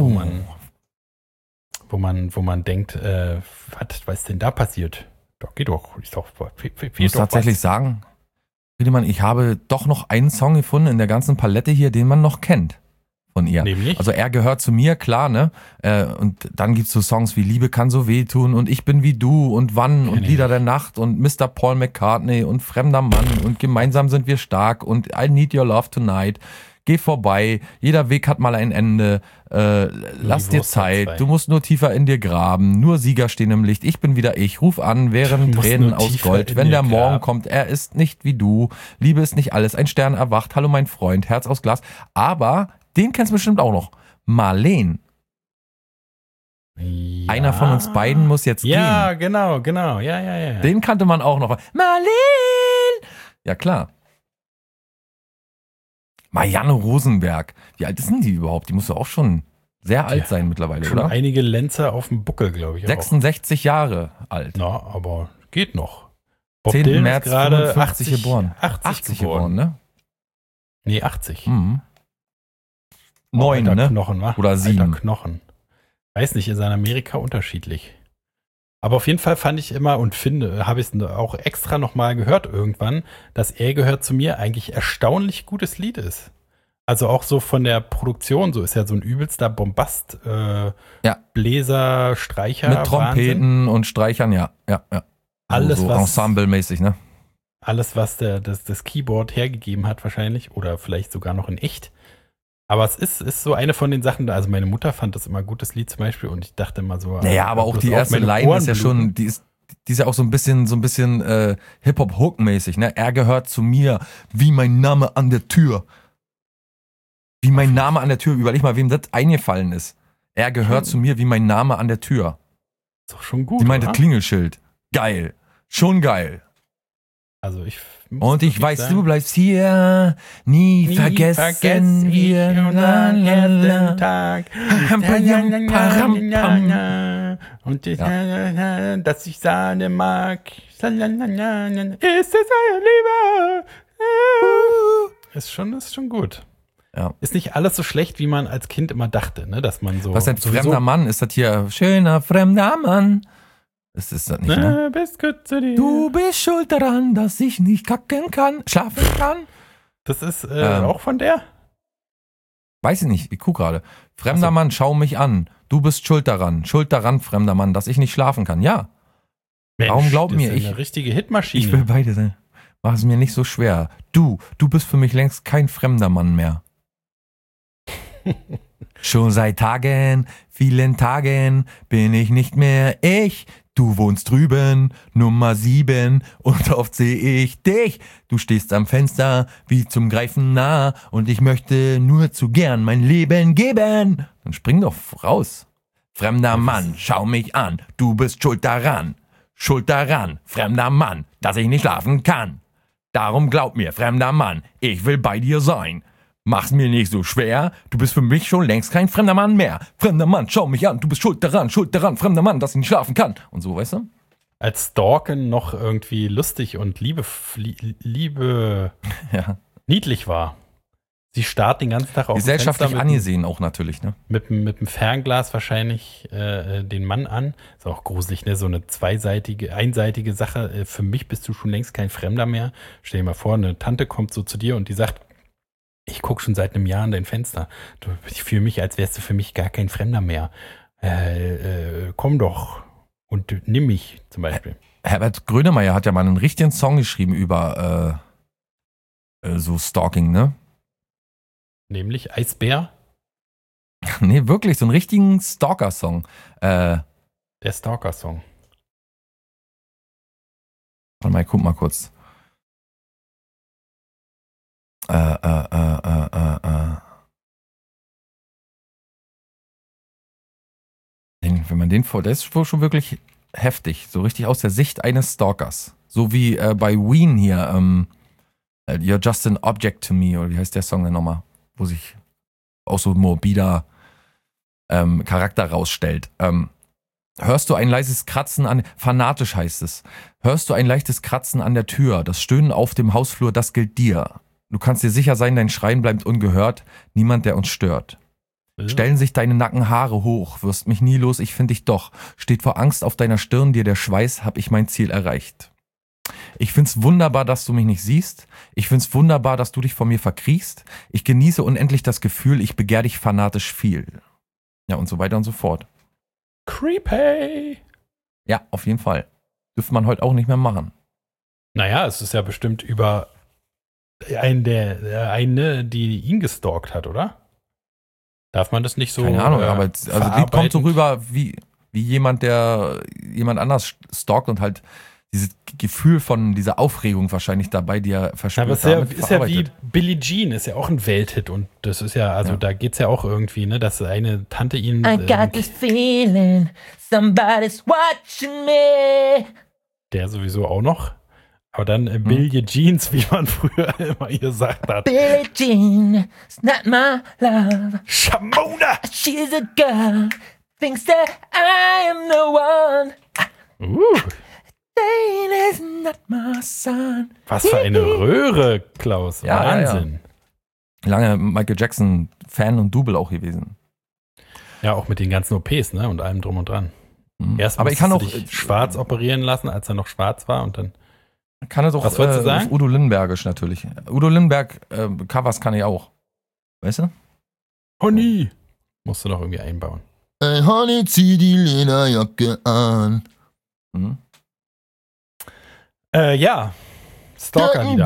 Wo man denkt, was ist denn da passiert? Doch, geht doch. Ich muss tatsächlich sagen, Friedemann, ich habe doch noch einen Song gefunden in der ganzen Palette hier, den man noch kennt von ihr. Nämlich? Also er gehört zu mir, klar, ne? Und dann gibt's so Songs wie Liebe kann so wehtun und Ich bin wie du und Wann und Lieder der Nacht und Mr. Paul McCartney und Fremder Mann und Gemeinsam sind wir stark und I Need Your Love Tonight. Geh vorbei, jeder Weg hat mal ein Ende, lass dir Zeit, du musst nur tiefer in dir graben, nur Sieger stehen im Licht, ich bin wieder ich, ruf an, wären Tränen aus Gold, wenn der Morgen kommt, er ist nicht wie du, Liebe ist nicht alles, ein Stern erwacht, hallo mein Freund, Herz aus Glas, aber den kennst du bestimmt auch noch, Marleen. Ja. Einer von uns beiden muss jetzt gehen. Ja, genau, ja. Den kannte man auch noch. Marleen! Ja, klar. Marianne Rosenberg. Wie alt ist denn die überhaupt? Die muss doch auch schon sehr alt sein mittlerweile, schon oder? Einige Lenzer auf dem Buckel, glaube ich. 66 auch. Jahre alt. Na, aber geht noch. Bob 10. Dylan März gerade 80 geboren. 80 geboren, ne? Nee, 80. 9, ne? Knochen, wa? Oder 7. Alter Knochen. Weiß nicht, ist in Amerika unterschiedlich. Aber auf jeden Fall fand ich immer und habe ich es auch extra nochmal gehört irgendwann, dass Er gehört zu mir eigentlich erstaunlich gutes Lied ist. Also auch so von der Produktion, so ist ja so ein übelster Bombast, Bläser, Streicher. Mit Trompeten Wahnsinn. Und Streichern, ja. Alles, so Ensemble-mäßig, ne? Alles, was das Keyboard hergegeben hat wahrscheinlich oder vielleicht sogar noch in echt. Aber es ist so eine von den Sachen, also meine Mutter fand das immer gutes Lied zum Beispiel und ich dachte immer so. Naja, aber auch die erste Line ist ja schon, die ist ja auch so ein bisschen Hip-Hop-Hook-mäßig, ne? Er gehört zu mir, wie mein Name an der Tür. Wie mein Name an der Tür, überleg mal, wem das eingefallen ist. Er gehört zu mir, wie mein Name an der Tür. Ist doch schon gut, die meinte Klingelschild. Geil. Schon geil. Also und ich weiß, du bleibst hier, nie vergessen wir unseren ersten Tag. Und dass ich Sahne mag. Ist es eine Liebe? Ist schon gut. Ja. Ist nicht alles so schlecht, wie man als Kind immer dachte, ne? Dass man so. Was ein fremder Mann? Ist das hier schöner fremder Mann? Das ist das nicht, ne? Du bist schuld daran, dass ich nicht schlafen kann. Das ist auch von der? Weiß ich nicht, ich guck gerade. Fremder Mann, schau mich an. Du bist schuld daran, fremder Mann, dass ich nicht schlafen kann. Ja. Mensch, warum glaub mir, das ist eine richtige Hitmaschine. Ich will beide sein. Mach es mir nicht so schwer. Du bist für mich längst kein fremder Mann mehr. Schon seit Tagen, vielen Tagen bin ich nicht mehr ich. Du wohnst drüben, Nummer 7 und oft sehe ich dich. Du stehst am Fenster, wie zum Greifen nah und ich möchte nur zu gern mein Leben geben. Dann spring doch raus. Fremder Mann, schau mich an, du bist schuld daran, fremder Mann, dass ich nicht schlafen kann. Darum glaub mir, fremder Mann, ich will bei dir sein. Mach's mir nicht so schwer, du bist für mich schon längst kein fremder Mann mehr. Fremder Mann, schau mich an, du bist schuld daran, fremder Mann, dass ich nicht schlafen kann. Und so, weißt du? Als Stalken noch irgendwie lustig und niedlich war. Sie starrt den ganzen Tag auf gesellschaftlich angesehen auch natürlich, ne? Mit dem Fernglas wahrscheinlich den Mann an. Ist auch gruselig, ne? So eine einseitige Sache. Für mich bist du schon längst kein Fremder mehr. Stell dir mal vor, eine Tante kommt so zu dir und die sagt, ich gucke schon seit einem Jahr an dein Fenster. Ich fühle mich, als wärst du für mich gar kein Fremder mehr. Komm doch und nimm mich zum Beispiel. Herbert Grönemeyer hat ja mal einen richtigen Song geschrieben über so Stalking, ne? Nämlich Eisbär? Nee, wirklich, so einen richtigen Stalker-Song. Der Stalker-Song. Warte mal, ich guck mal kurz. Wenn man den vor, der ist schon wirklich heftig, so richtig aus der Sicht eines Stalkers. So wie bei Ween hier, You're Just an Object to Me, oder wie heißt der Song denn nochmal? Wo sich auch so ein morbider Charakter rausstellt. Hörst du ein leises Kratzen an, fanatisch heißt es, hörst du ein leichtes Kratzen an der Tür, das Stöhnen auf dem Hausflur, das gilt dir. Du kannst dir sicher sein, dein Schreien bleibt ungehört, niemand, der uns stört. Stellen sich deine Nackenhaare hoch, wirst mich nie los, ich find dich doch. Steht vor Angst auf deiner Stirn dir der Schweiß, hab ich mein Ziel erreicht. Ich find's wunderbar, dass du mich nicht siehst. Ich find's wunderbar, dass du dich vor mir verkriechst. Ich genieße unendlich das Gefühl, ich begehr dich fanatisch viel. Ja, und so weiter und so fort. Creepy! Ja, auf jeden Fall. Dürfte man heute auch nicht mehr machen. Naja, es ist ja bestimmt über eine, die ihn gestalkt hat, oder? Darf man das nicht so? Keine Ahnung, aber die kommt so rüber wie jemand, der jemand anders stalkt und halt dieses Gefühl von dieser Aufregung wahrscheinlich dabei, die er verspürt. Aber es ist ja wie Billie Jean, ist ja auch ein Welthit und das ist ja, also da geht's ja auch irgendwie, ne, dass eine Tante ihn I got this feeling, somebody's watching me. Der sowieso auch noch. Aber dann Billie Jeans, wie man früher immer gesagt hat. Billie Jean, it's not my love. Shamona! She's a girl, thinks that I am the one. Is not my son. Was für eine Röhre, Klaus. Ja, Wahnsinn. Ja. Lange Michael Jackson-Fan und Double auch gewesen. Ja, auch mit den ganzen OPs, ne? Und allem drum und dran. Erst aber ich kann auch dich schwarz operieren lassen, als er noch schwarz war und dann. Kann er doch was wolltest du sagen? Udo Lindenbergisch natürlich. Udo Lindenberg Covers kann ich auch. Weißt du? Honey! Musst du noch irgendwie einbauen. Hey Honey, zieh die Lederjacke an. Ja. Stalker-Lieder.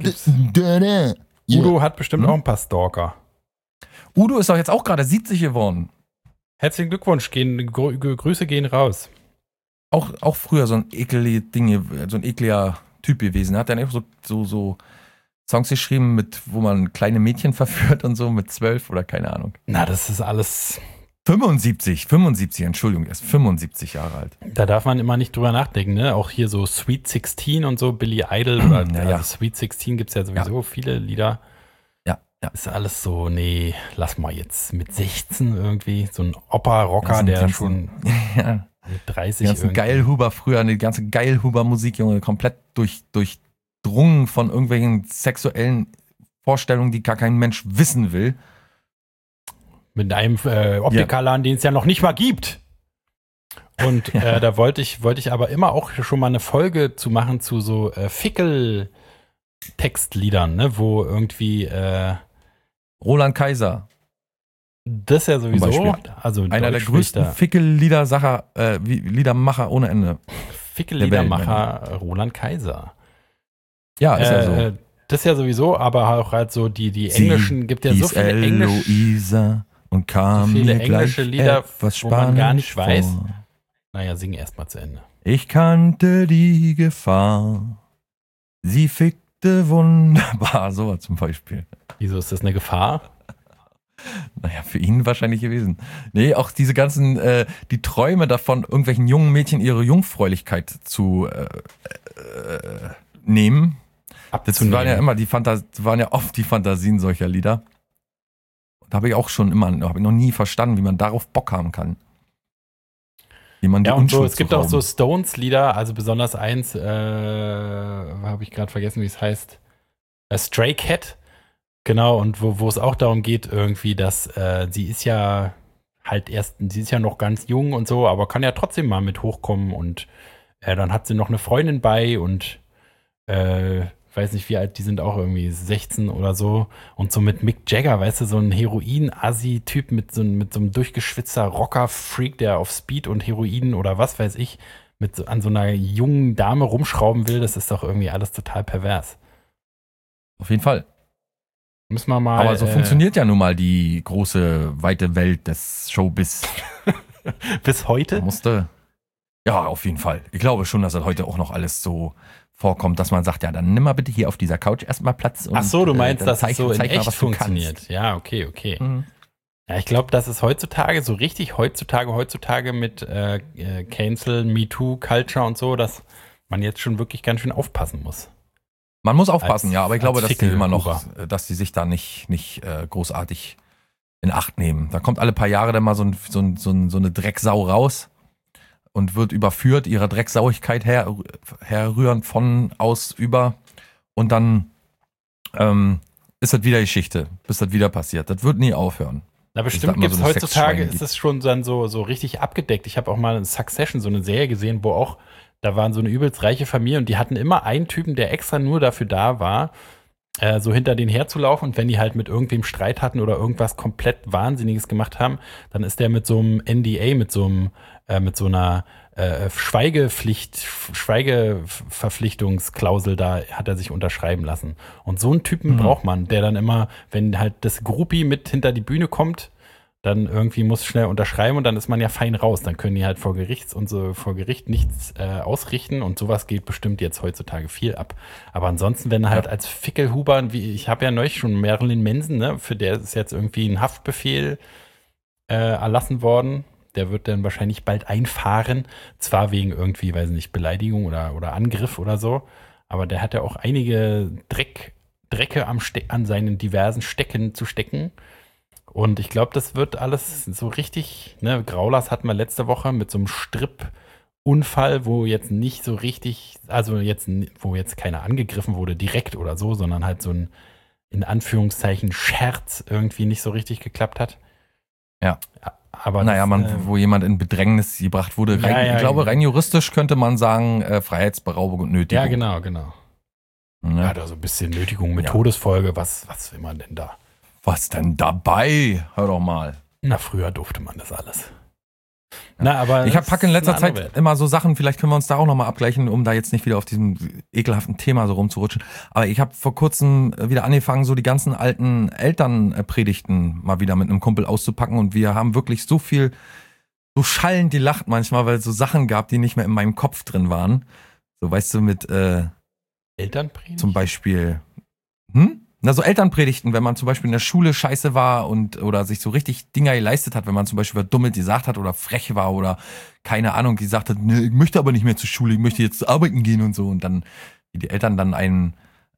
Udo hat bestimmt auch ein paar Stalker. Udo ist doch jetzt auch gerade 70 geworden. Herzlichen Glückwunsch, Grüße gehen raus. Auch früher so ein ekliger Typ gewesen. Er hat dann auch so Songs geschrieben, wo man kleine Mädchen verführt und so mit 12 oder keine Ahnung. Na, das ist alles 75, Entschuldigung, er ist 75 Jahre alt. Da darf man immer nicht drüber nachdenken, ne? Auch hier so Sweet 16 und so, Billy Idol oder ja. Sweet 16 gibt's ja sowieso viele Lieder. Ja. Ist alles so, nee, lass mal jetzt mit 16 irgendwie, so ein Opa-Rocker, der schon mit 30 die ganzen Geilhuber früher, die ganze Geilhuber-Musik, Junge, komplett durchdrungen von irgendwelchen sexuellen Vorstellungen, die gar kein Mensch wissen will. Mit einem Optikerladen, den es ja noch nicht mal gibt. Und da wollte ich aber immer auch schon mal eine Folge zu machen zu so Fickel-Textliedern, ne, wo irgendwie Roland Kaiser. Das ja sowieso. Also einer der größten Fickel-Liedermacher ohne Ende. Fickel-Liedermacher Roland Kaiser. Ja, ist ja so. Das ja sowieso, aber auch halt so die englischen, gibt ja so viele Luisa und kam so viele mir englische Lieder, wo man gar nicht weiß. Vor. Naja, sing erst mal zu Ende. Ich kannte die Gefahr. Sie fickte wunderbar. So zum Beispiel. Wieso ist das eine Gefahr? Naja, für ihn wahrscheinlich gewesen. Nee, auch diese ganzen, die Träume davon, irgendwelchen jungen Mädchen ihre Jungfräulichkeit zu nehmen. Das waren ja immer waren ja oft die Fantasien solcher Lieder. Da habe ich auch schon habe ich noch nie verstanden, wie man darauf Bock haben kann. Wie man die und so, Unschuld es gibt auch so Stones-Lieder, also besonders eins, habe ich gerade vergessen, wie es heißt. Stray Cat. Genau, und wo es auch darum geht, irgendwie, dass sie ist ja noch ganz jung und so, aber kann ja trotzdem mal mit hochkommen und dann hat sie noch eine Freundin bei und weiß nicht, wie alt die sind, auch irgendwie 16 oder so. Und so mit Mick Jagger, weißt du, so ein Heroin-Assi-Typ mit so einem durchgeschwitzter Rocker-Freak, der auf Speed und Heroin oder was weiß ich, an so einer jungen Dame rumschrauben will, das ist doch irgendwie alles total pervers. Auf jeden Fall. Müssen wir mal. Aber so funktioniert ja nun mal die große, weite Welt des Showbiz. Bis heute? Ja, auf jeden Fall. Ich glaube schon, dass das heute auch noch alles so vorkommt, dass man sagt, ja, dann nimm mal bitte hier auf dieser Couch erstmal Platz. Und, ach so, du meinst, dass es so in echt mal, funktioniert. Ja, okay. Mhm. Ja, ich glaube, das ist heutzutage so richtig, heutzutage mit Cancel, MeToo, Culture und so, dass man jetzt schon wirklich ganz schön aufpassen muss. Man muss aufpassen, ja, aber ich glaube, dass die immer noch, dass die sich da nicht großartig in Acht nehmen. Da kommt alle paar Jahre dann mal so eine Drecksau raus und wird überführt, ihrer Drecksauigkeit herrühren von aus über und dann ist das wieder Geschichte, bis das wieder passiert. Das wird nie aufhören. Na, bestimmt gibt es heutzutage, ist es schon dann so richtig abgedeckt. Ich habe auch mal in Succession so eine Serie gesehen, wo auch, da waren so eine übelst reiche Familie und die hatten immer einen Typen, der extra nur dafür da war, so hinter denen herzulaufen, und wenn die halt mit irgendwem Streit hatten oder irgendwas komplett Wahnsinniges gemacht haben, dann ist der mit so einem NDA, mit so einer Schweigeverpflichtungsklausel, da hat er sich unterschreiben lassen. Und so einen Typen braucht man, der dann immer, wenn halt das Groupie mit hinter die Bühne kommt, dann irgendwie muss schnell unterschreiben und dann ist man ja fein raus. Dann können die halt vor Gericht nichts ausrichten und sowas geht bestimmt jetzt heutzutage viel ab. Aber ansonsten, wenn halt als Fickelhuber, ich habe ja neulich schon Marilyn Manson, ne, für der ist jetzt irgendwie ein Haftbefehl erlassen worden. Der wird dann wahrscheinlich bald einfahren. Zwar wegen irgendwie, weiß nicht, Beleidigung oder Angriff oder so. Aber der hat ja auch einige Drecke an seinen diversen Stecken zu stecken. Und ich glaube, das wird alles so richtig, ne, Graulas hatten wir letzte Woche mit so einem Strip-Unfall, wo jetzt nicht so richtig, wo jetzt keiner angegriffen wurde direkt oder so, sondern halt so ein, in Anführungszeichen, Scherz irgendwie nicht so richtig geklappt hat. Ja. Aber wo jemand in Bedrängnis gebracht wurde. Ich glaube, rein juristisch könnte man sagen, Freiheitsberaubung und Nötigung. Ja, genau. Ja, da so ein bisschen Nötigung mit Todesfolge, was will man denn da? Was denn dabei? Hör doch mal. Na, früher durfte man das alles. Ja. Na, aber ich packe in letzter Zeit immer so Sachen, vielleicht können wir uns da auch nochmal abgleichen, um da jetzt nicht wieder auf diesem ekelhaften Thema so rumzurutschen. Aber ich habe vor kurzem wieder angefangen, so die ganzen alten Elternpredigten mal wieder mit einem Kumpel auszupacken und wir haben wirklich so so schallend gelacht manchmal, weil es so Sachen gab, die nicht mehr in meinem Kopf drin waren. So, weißt du, mit Elternpredigt? Zum Beispiel, Na, so Elternpredigten, wenn man zum Beispiel in der Schule scheiße war oder sich so richtig Dinger geleistet hat, wenn man zum Beispiel verdummelt gesagt hat oder frech war oder keine Ahnung, gesagt hat, ne, ich möchte aber nicht mehr zur Schule, ich möchte jetzt arbeiten gehen und so und dann die Eltern dann einen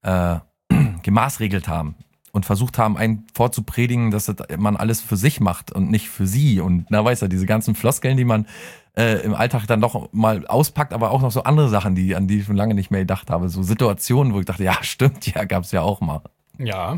gemaßregelt haben und versucht haben, einen vorzupredigen, dass man alles für sich macht und nicht für sie und na, weißt du, diese ganzen Floskeln, die man im Alltag dann doch mal auspackt, aber auch noch so andere Sachen, an die ich schon lange nicht mehr gedacht habe, so Situationen, wo ich dachte, ja stimmt, ja, gab's ja auch mal. Ja.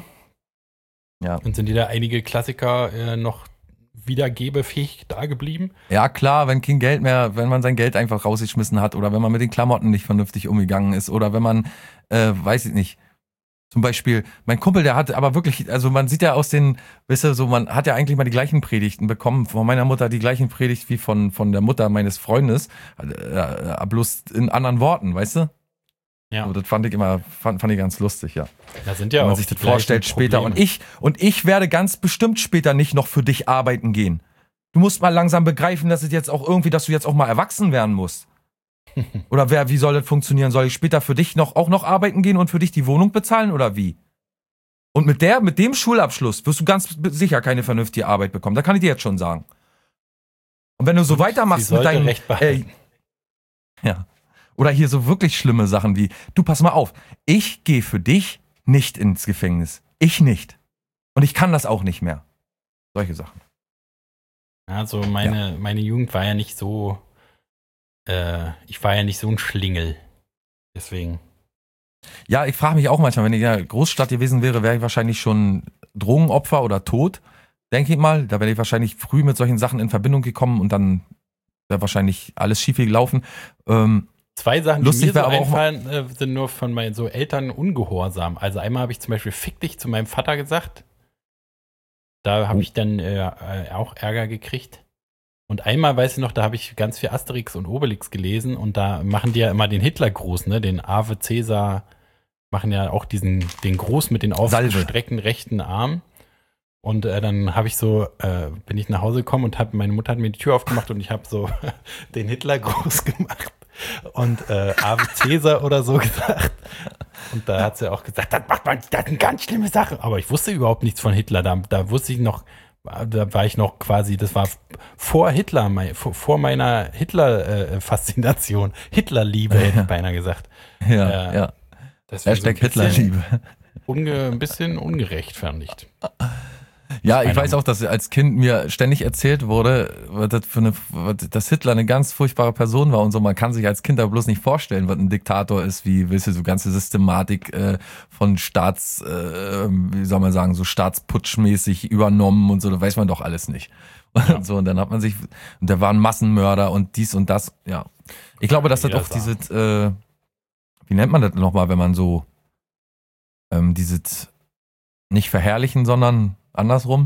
Und sind dir da einige Klassiker noch wiedergebefähig da geblieben? Ja, klar, wenn man sein Geld einfach rausgeschmissen hat oder wenn man mit den Klamotten nicht vernünftig umgegangen ist oder wenn man, weiß ich nicht, zum Beispiel, mein Kumpel, der hat aber wirklich, also man sieht ja aus den, weißt du, so, man hat ja eigentlich mal die gleichen Predigten bekommen, von meiner Mutter die gleichen Predigt wie von der Mutter meines Freundes, bloß in anderen Worten, weißt du? Ja. Also das fand ich ganz lustig, ja. Da sind ja wenn man auch sich das vorstellt später. Und ich werde ganz bestimmt später nicht noch für dich arbeiten gehen. Du musst mal langsam begreifen, dass du jetzt auch mal erwachsen werden musst. Oder wie soll das funktionieren? Soll ich später für dich auch noch arbeiten gehen und für dich die Wohnung bezahlen oder wie? Und mit dem Schulabschluss wirst du ganz sicher keine vernünftige Arbeit bekommen. Da kann ich dir jetzt schon sagen. Und wenn du so weitermachst mit deinem oder hier so wirklich schlimme Sachen wie, du pass mal auf, ich gehe für dich nicht ins Gefängnis. Ich nicht. Und ich kann das auch nicht mehr. Solche Sachen. Also meine Jugend war ja nicht so, ich war ja nicht so ein Schlingel. Deswegen. Ja, ich frage mich auch manchmal, wenn ich in einer Großstadt gewesen wäre ich wahrscheinlich schon Drogenopfer oder tot, denke ich mal. Da wäre ich wahrscheinlich früh mit solchen Sachen in Verbindung gekommen und dann wäre wahrscheinlich alles schief gelaufen. Zwei Sachen, die mir so einfallen, sind nur von meinen so Eltern ungehorsam. Also einmal habe ich zum Beispiel fick dich zu meinem Vater gesagt. Da habe ich dann auch Ärger gekriegt. Und einmal, weiß ich noch, da habe ich ganz viel Asterix und Obelix gelesen und da machen die ja immer den Hitlergruß, ne? Den Ave Caesar machen ja auch den Gruß mit den ausgestreckten rechten Arm. Und dann bin ich nach Hause gekommen und meine Mutter hat mir die Tür aufgemacht und ich habe so den Hitlergruß gemacht und Ave Caesar oder so gesagt. Und da hat sie auch gesagt, das sind ganz schlimme Sachen. Aber ich wusste überhaupt nichts von Hitler. Da wusste ich noch, da war ich noch quasi, das war vor Hitler, vor meiner Hitler-Faszination. Hitlerliebe, hätte ich beinahe gesagt. Ja. Hashtag Hitlerliebe. Ein bisschen ungerecht, fand ich. Ja, ich weiß auch, dass als Kind mir ständig erzählt wurde, dass Hitler eine ganz furchtbare Person war und so. Man kann sich als Kind aber bloß nicht vorstellen, was ein Diktator ist, so ganze Systematik von wie soll man sagen, so staatsputschmäßig übernommen und so, da weiß man doch alles nicht. Ja. Und so, und dann hat man sich, und der war ein Massenmörder und dies und das, ja. Ich glaube, dass das auch dieses, wie nennt man das nochmal, wenn man so dieses nicht verherrlichen, sondern andersrum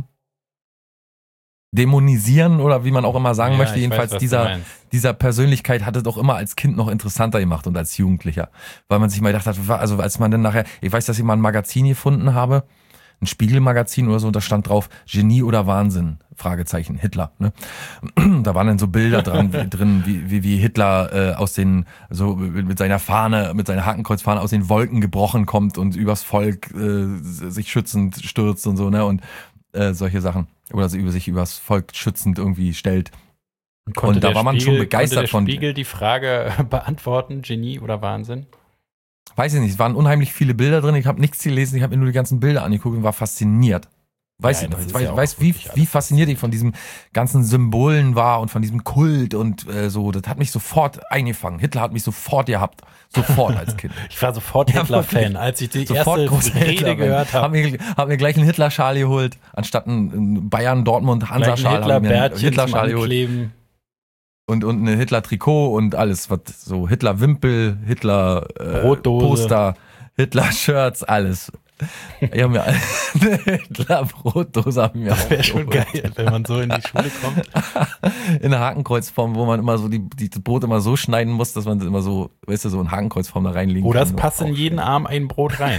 dämonisieren oder wie man auch immer sagen möchte. Jedenfalls weiß, dieser Persönlichkeit hat es doch immer als Kind noch interessanter gemacht und als Jugendlicher. Weil man sich mal gedacht hat, also als man dann nachher, ich weiß, dass ich mal ein Magazin gefunden habe, ein Spiegelmagazin oder so, und da stand drauf, Genie oder Wahnsinn, Fragezeichen, Hitler. Ne? Da waren dann so Bilder drin, wie Hitler mit seiner Fahne, mit seiner Hakenkreuzfahne aus den Wolken gebrochen kommt und übers Volk sich schützend stürzt und so, ne? Und solche Sachen. Oder sich übers Volk schützend irgendwie stellt. Und da war man schon begeistert von. Konnte der Spiegel die Frage beantworten, Genie oder Wahnsinn? Weiß ich nicht, es waren unheimlich viele Bilder drin, ich habe nichts gelesen, ich habe mir nur die ganzen Bilder angeguckt und war fasziniert. Ich weiß, wie fasziniert ich von diesen ganzen Symbolen war und von diesem Kult und so, das hat mich sofort eingefangen. Hitler hat mich sofort gehabt, sofort als Kind. Ich war sofort Hitler-Fan, als ich die erste Rede gehört habe. Hab mir gleich einen Hitler-Schal geholt, anstatt einen Bayern-Dortmund-Hansa-Schal. Hitler-Schal geholt. Und eine Hitler-Trikot und alles, was so Hitler-Wimpel, Hitler-Poster, Hitler-Shirts, alles. Ich habe mir eine Hitler-Brotdose Das wäre schon geil, wenn man so in die Schule kommt. In einer Hakenkreuzform, wo man immer so die Brot immer so schneiden muss, dass man das immer so, weißt du, so in Hakenkreuzform da reinlegen kann. Oder es passt in jeden Arm ein Brot rein.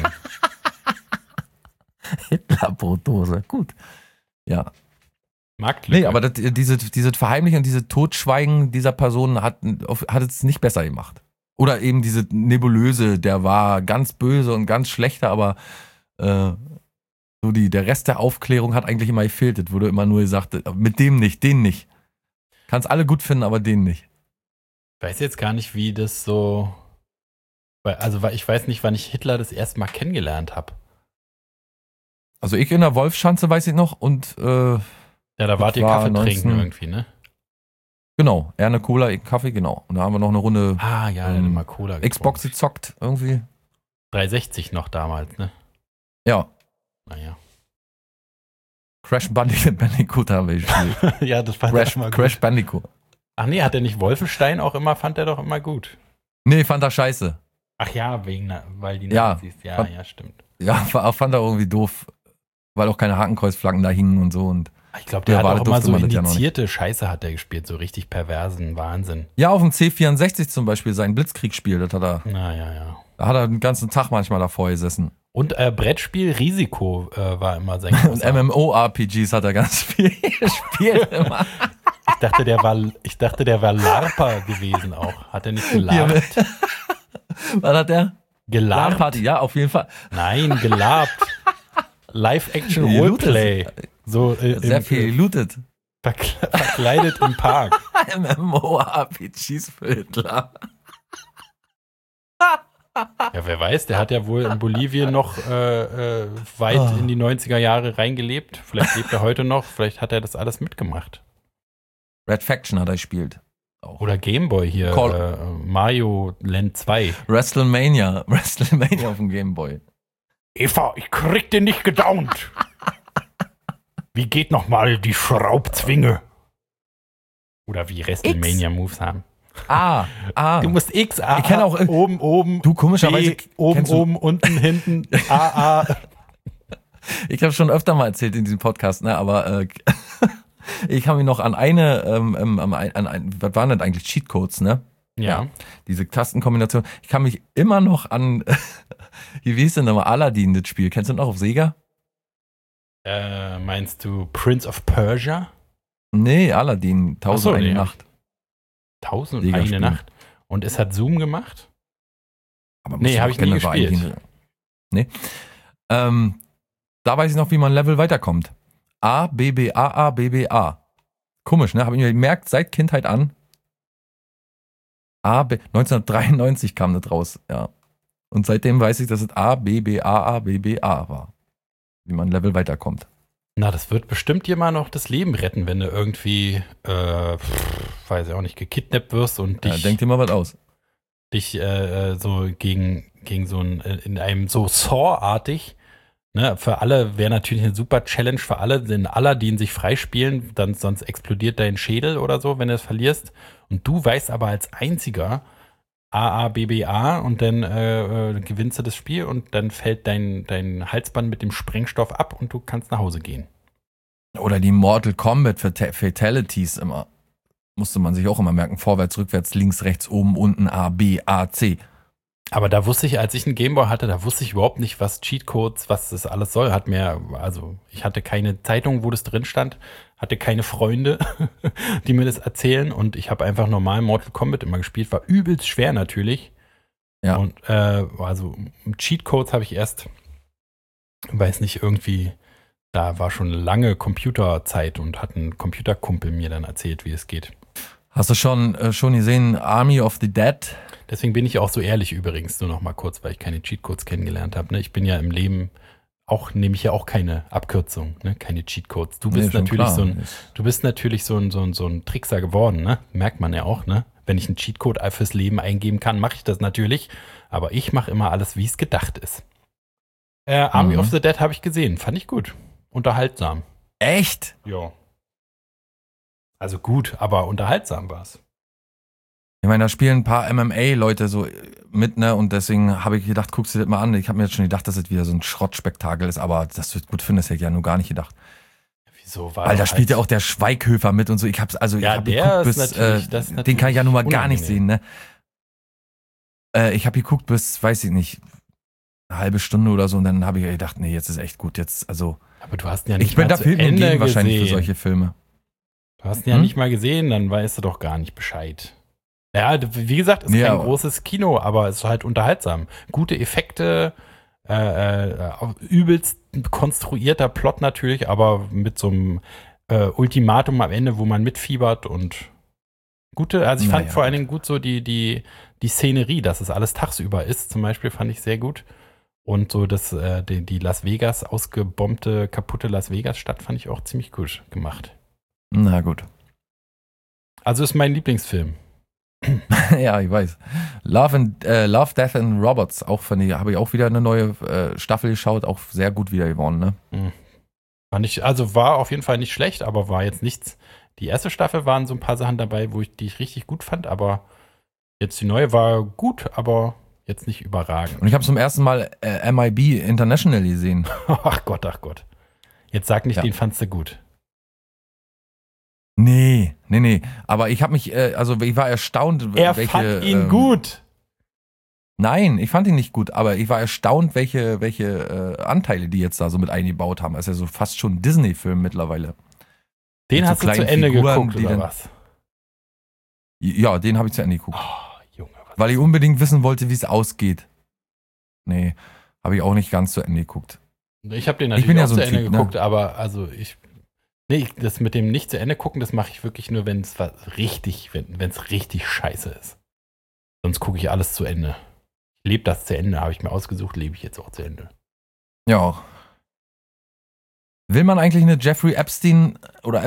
Hitler-Brotdose, gut. Ja. Marktlücke. Nee, aber diese Verheimlichen und diese Totschweigen dieser Person hat es nicht besser gemacht. Oder eben diese Nebulöse, der war ganz böse und ganz schlechter, aber der Rest der Aufklärung hat eigentlich immer gefehlt. Es wurde immer nur gesagt, mit dem nicht, den nicht. Kannst alle gut finden, aber den nicht. Ich weiß jetzt gar nicht, wie das so. Weil ich weiß nicht, wann ich Hitler das erste Mal kennengelernt habe. Also ich in der Wolfschanze weiß ich noch und ja, da wart ihr Kaffee trinken irgendwie, ne? Genau, er eine Cola, ich Kaffee, genau. Und da haben wir noch eine Runde mal Cola Xbox gezockt irgendwie. 360 noch damals, ne? Ja. Naja. Crash Bandicoot haben wir gespielt. Ja, das fand er immer gut. Crash Bandicoot. Ach nee, hat er nicht Wolfenstein fand er doch immer gut. Nee, fand er scheiße. Ach ja, weil die Nazis, ja, stimmt. Ja, fand er irgendwie doof, weil auch keine Hakenkreuzflaggen da hingen und so und ich glaube, der hat auch immer so indizierte Scheiße hat er gespielt, so richtig perversen Wahnsinn. Ja, auf dem C64 zum Beispiel, sein Blitzkriegsspiel, das hat er. Ja. Da hat er den ganzen Tag manchmal davor gesessen. Und Brettspiel Risiko war immer sein großer. Und MMORPGs hat er ganz viel gespielt immer. Ich dachte, der war LARPer gewesen auch. Hat er nicht gelarpt? Was hat der? Gelarpt? LARP-Party, ja, auf jeden Fall. Nein, gelarpt. Live-Action-Roleplay. So, sehr viel gelootet. Verkleidet im Park. MMORPGs für Hitler. Ja, wer weiß, der hat ja wohl in Bolivien noch weit in die 90er Jahre reingelebt. Vielleicht lebt er heute noch, vielleicht hat er das alles mitgemacht. Red Faction hat er gespielt. Auch. Oder Gameboy hier, Mario Land 2. WrestleMania auf dem Gameboy. Eva, ich krieg den nicht gedownt. Wie geht nochmal die Schraubzwinge? Oder wie WrestleMania-Moves haben. Du musst X, A, ich kenne auch oben, du komischerweise B, oben, unten, hinten, A. Ich habe schon öfter mal erzählt in diesem Podcast, ne, aber ich kann mich noch an was waren denn eigentlich Cheatcodes, ne? Ja. Diese Tastenkombination. Ich kann mich immer noch an Wie hieß denn nochmal Aladdin, das Spiel? Kennst du noch auf Sega? Meinst du Prince of Persia? Nee, Aladdin, 1001 Nacht. 1001 Nacht? Und es hat Zoom gemacht? Aber nee, habe ich nie gespielt. Nee. Da weiß ich noch, wie man Level weiterkommt. A, B, B, A, A, B, B, A. Komisch, ne? Habe ich mir gemerkt, seit Kindheit an. A, B, 1993 kam das raus, ja. Und seitdem weiß ich, dass es A, B, B, A, A, B, B, A war. Wie man Level weiterkommt. Na, das wird bestimmt dir mal noch das Leben retten, wenn du irgendwie, weiß ich auch nicht, gekidnappt wirst und dich. Ja, denk dir mal was aus. Dich so gegen so ein, in einem so Saw-artig, ne, für alle wäre natürlich eine super Challenge für alle, denn Aladdin sich freispielen, dann sonst explodiert dein Schädel oder so, wenn du es verlierst. Und du weißt aber als einziger A, A, B, B, A und dann gewinnst du das Spiel und dann fällt dein Halsband mit dem Sprengstoff ab und du kannst nach Hause gehen. Oder die Mortal Kombat Fatalities immer. Musste man sich auch immer merken. Vorwärts, rückwärts, links, rechts, oben, unten, A, B, A, C. Aber da wusste ich, als ich einen Gameboy hatte, da wusste ich überhaupt nicht, was Cheatcodes, was das alles soll. Ich hatte keine Zeitung, wo das drin stand, hatte keine Freunde, die mir das erzählen und ich habe einfach normal Mortal Kombat immer gespielt. War übelst schwer natürlich. Ja. Und Cheatcodes habe ich erst, weiß nicht, irgendwie, da war schon lange Computerzeit und hat ein Computerkumpel mir dann erzählt, wie es geht. Hast du schon gesehen Army of the Dead? Deswegen bin ich auch so ehrlich übrigens, nur noch mal kurz, weil ich keine Cheatcodes kennengelernt habe. Ne? Ich bin ja im Leben nehme ich ja auch keine Abkürzung, ne? Keine Cheatcodes. Du bist natürlich so ein Trickser geworden, ne? Merkt man ja auch, ne? Wenn ich einen Cheatcode fürs Leben eingeben kann, mache ich das natürlich. Aber ich mache immer alles, wie es gedacht ist. Army of the Dead habe ich gesehen. Fand ich gut. Unterhaltsam. Echt? Ja. Also gut, aber unterhaltsam war es. Ich meine, da spielen ein paar MMA-Leute so mit, ne? Und deswegen habe ich gedacht, guckst du das mal an. Ich habe mir jetzt schon gedacht, dass das wieder so ein Schrottspektakel ist, aber dass du es gut findest, hätte ich ja nur gar nicht gedacht. Wieso? Weil da spielt ja auch der Schweighöfer mit und so. Ich habe geguckt bis, den kann ich ja nun mal gar nicht sehen, ne? Ich habe geguckt bis, weiß ich nicht, eine halbe Stunde oder so und dann habe ich gedacht, nee, jetzt ist echt gut, jetzt, also. Aber du hast ihn ja nicht ich bin dafür hingehen wahrscheinlich für solche Filme. Du hast ihn ja nicht mal gesehen, dann weißt du doch gar nicht Bescheid. Ja, wie gesagt, ist kein großes Kino, aber es ist halt unterhaltsam. Gute Effekte, übelst konstruierter Plot natürlich, aber mit so einem Ultimatum am Ende, wo man mitfiebert und ich fand vor allen Dingen gut so die Szenerie, dass es alles tagsüber ist, zum Beispiel, fand ich sehr gut. Und so die Las Vegas, ausgebombte, kaputte Las Vegas-Stadt fand ich auch ziemlich gut gemacht. Na gut. Also ist mein Lieblingsfilm. Ja, ich weiß. Love, Death and Robots, habe ich auch wieder eine neue Staffel geschaut, auch sehr gut wieder geworden, ne? War auf jeden Fall nicht schlecht, aber war jetzt nichts. Die erste Staffel waren so ein paar Sachen dabei, die ich richtig gut fand, aber jetzt die neue war gut, aber jetzt nicht überragend. Und ich habe zum ersten Mal MIB International gesehen. Ach Gott. Jetzt sag nicht, den fandst du gut. Nee. Aber ich habe mich, ich war erstaunt, fand ihn gut. Nein, ich fand ihn nicht gut, aber ich war erstaunt, welche Anteile die jetzt da so mit eingebaut haben. Das ist ja so fast schon ein Disney-Film mittlerweile. Den hast du zu Ende geguckt, oder was? Ja, den habe ich zu Ende geguckt. Oh, Junge. Weil ich unbedingt wissen wollte, wie es ausgeht. Nee, habe ich auch nicht ganz zu Ende geguckt. Ich habe den natürlich auch zu Ende geguckt, ne? Aber das mit dem nicht zu Ende gucken, das mache ich wirklich nur, wenn es richtig scheiße ist. Sonst gucke ich alles zu Ende. Ich lebe das zu Ende, habe ich mir ausgesucht, lebe ich jetzt auch zu Ende. Ja. Will man eigentlich eine Jeffrey Epstein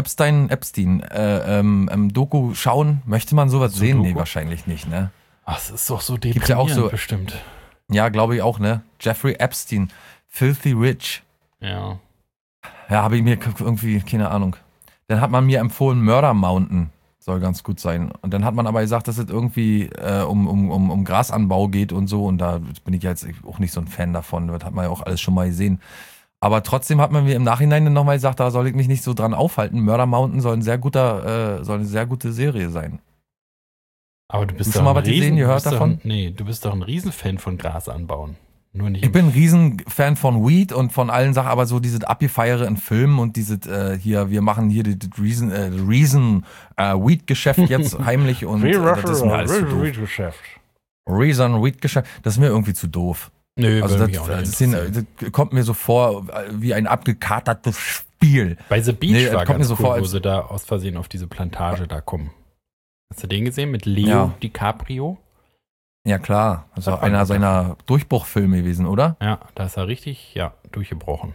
Doku schauen? Möchte man sowas sehen? Doku? Nee, wahrscheinlich nicht, ne? Ach, es ist doch so deprimierend. Gibt's ja auch so, bestimmt. Ja, glaube ich auch, ne? Jeffrey Epstein, Filthy Rich. Ja. Ja, habe ich mir irgendwie, keine Ahnung. Dann hat man mir empfohlen, Murder Mountain soll ganz gut sein. Und dann hat man aber gesagt, dass es irgendwie um Grasanbau geht und so. Und da bin ich jetzt auch nicht so ein Fan davon. Das hat man ja auch alles schon mal gesehen. Aber trotzdem hat man mir im Nachhinein dann nochmal gesagt, da soll ich mich nicht so dran aufhalten. Murder Mountain soll eine sehr gute Serie sein. Aber du bist doch mal was gesehen, gehört davon? Du bist doch ein Riesenfan von Gras anbauen. Nur nicht. Ich bin ein Riesenfan von Weed und von allen Sachen, aber so dieses Abgefeiere in Filmen und dieses hier, wir machen hier das Reason Weed-Geschäft jetzt heimlich und das ist mir alles zu doof. Reason Weed-Geschäft, das ist mir irgendwie zu doof. Nö, also das kommt mir so vor wie ein abgekatertes Spiel. Bei The Beach war ganz cool, wo sie da aus Versehen auf diese Plantage da kommen. Hast du den gesehen mit Leo DiCaprio? Ja, klar. Das ist auch einer seiner Durchbruchfilme gewesen, oder? Ja, da ist er richtig, durchgebrochen.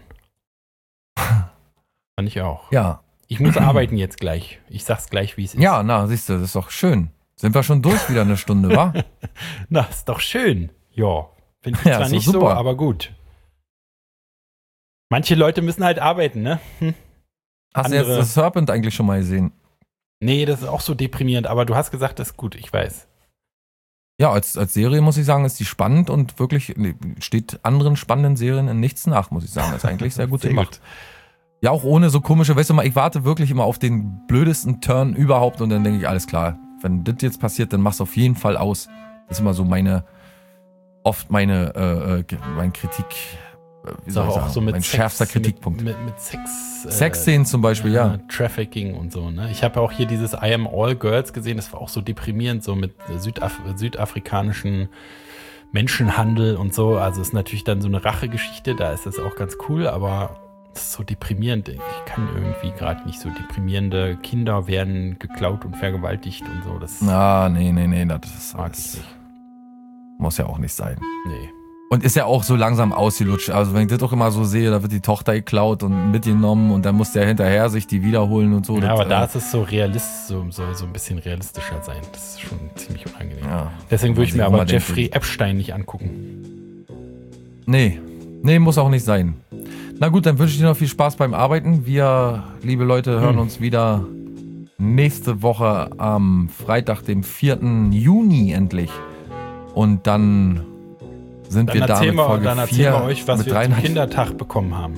Fand ich auch. Ja. Ich muss arbeiten jetzt gleich. Ich sag's gleich, wie es ist. Ja, na, siehst du, das ist doch schön. Sind wir schon durch wieder eine Stunde, wa? Na, ist doch schön. Ja. Finde ich zwar nicht super. So, aber gut. Manche Leute müssen halt arbeiten, ne? Hast du jetzt das Serpent eigentlich schon mal gesehen? Nee, das ist auch so deprimierend, aber du hast gesagt, das ist gut, ich weiß. Ja, als Serie muss ich sagen, ist die spannend und wirklich steht anderen spannenden Serien in nichts nach, muss ich sagen. Das ist eigentlich sehr gut gemacht. Ja, auch ohne so komische, weißt du mal, ich warte wirklich immer auf den blödesten Turn überhaupt und dann denke ich, alles klar, wenn das jetzt passiert, dann mach's auf jeden Fall aus. Das ist immer so mein Kritik, wie soll ich sagen, so mein schärfster Kritikpunkt. Mit Sex. Sexszenen zum Beispiel, ja. Trafficking und so, ne? Ich habe auch hier dieses I Am All Girls gesehen, das war auch so deprimierend, so mit südafrikanischen Menschenhandel und so. Also ist natürlich dann so eine Rachegeschichte, da ist das auch ganz cool, aber das ist so deprimierend. Ich kann irgendwie gerade nicht so deprimierende Kinder werden geklaut und vergewaltigt und so. Das nee, das ist alles. Muss ja auch nicht sein. Nee. Und ist ja auch so langsam ausgelutscht. Also wenn ich das doch immer so sehe, da wird die Tochter geklaut und mitgenommen und dann muss der hinterher sich die wiederholen und so. Ja, aber da ist es so so ein bisschen realistischer sein. Das ist schon ziemlich unangenehm. Ja. Deswegen würde ich mir aber Jeffrey Epstein nicht angucken. Nee, muss auch nicht sein. Na gut, dann wünsche ich dir noch viel Spaß beim Arbeiten. Wir, liebe Leute, hören uns wieder nächste Woche am Freitag, dem 4. Juni endlich. Und dann sind wir da mit Folge 4. Dann erzählen wir euch, was wir zum Kindertag bekommen haben.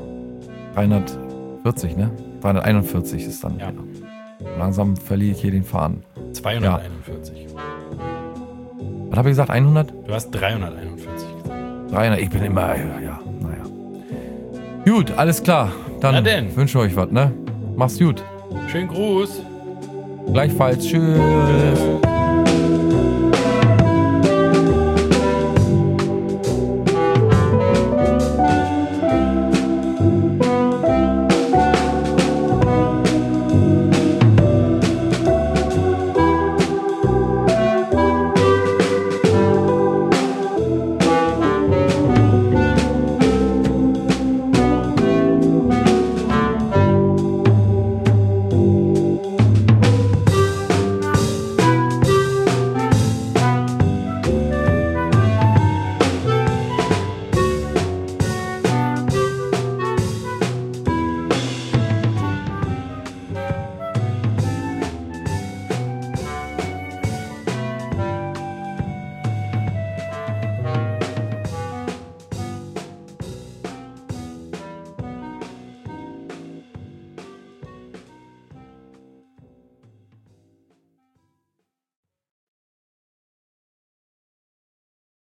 340, ne? 341 ist dann. Ja. Langsam verliere ich hier den Faden. 241. Ja. Was habe ich gesagt? 100? Du hast 341 gesagt. 300, ich bin immer, naja. Gut, alles klar. Dann wünsche ich euch was, ne? Mach's gut. Schönen Gruß. Gleichfalls. Tschüss.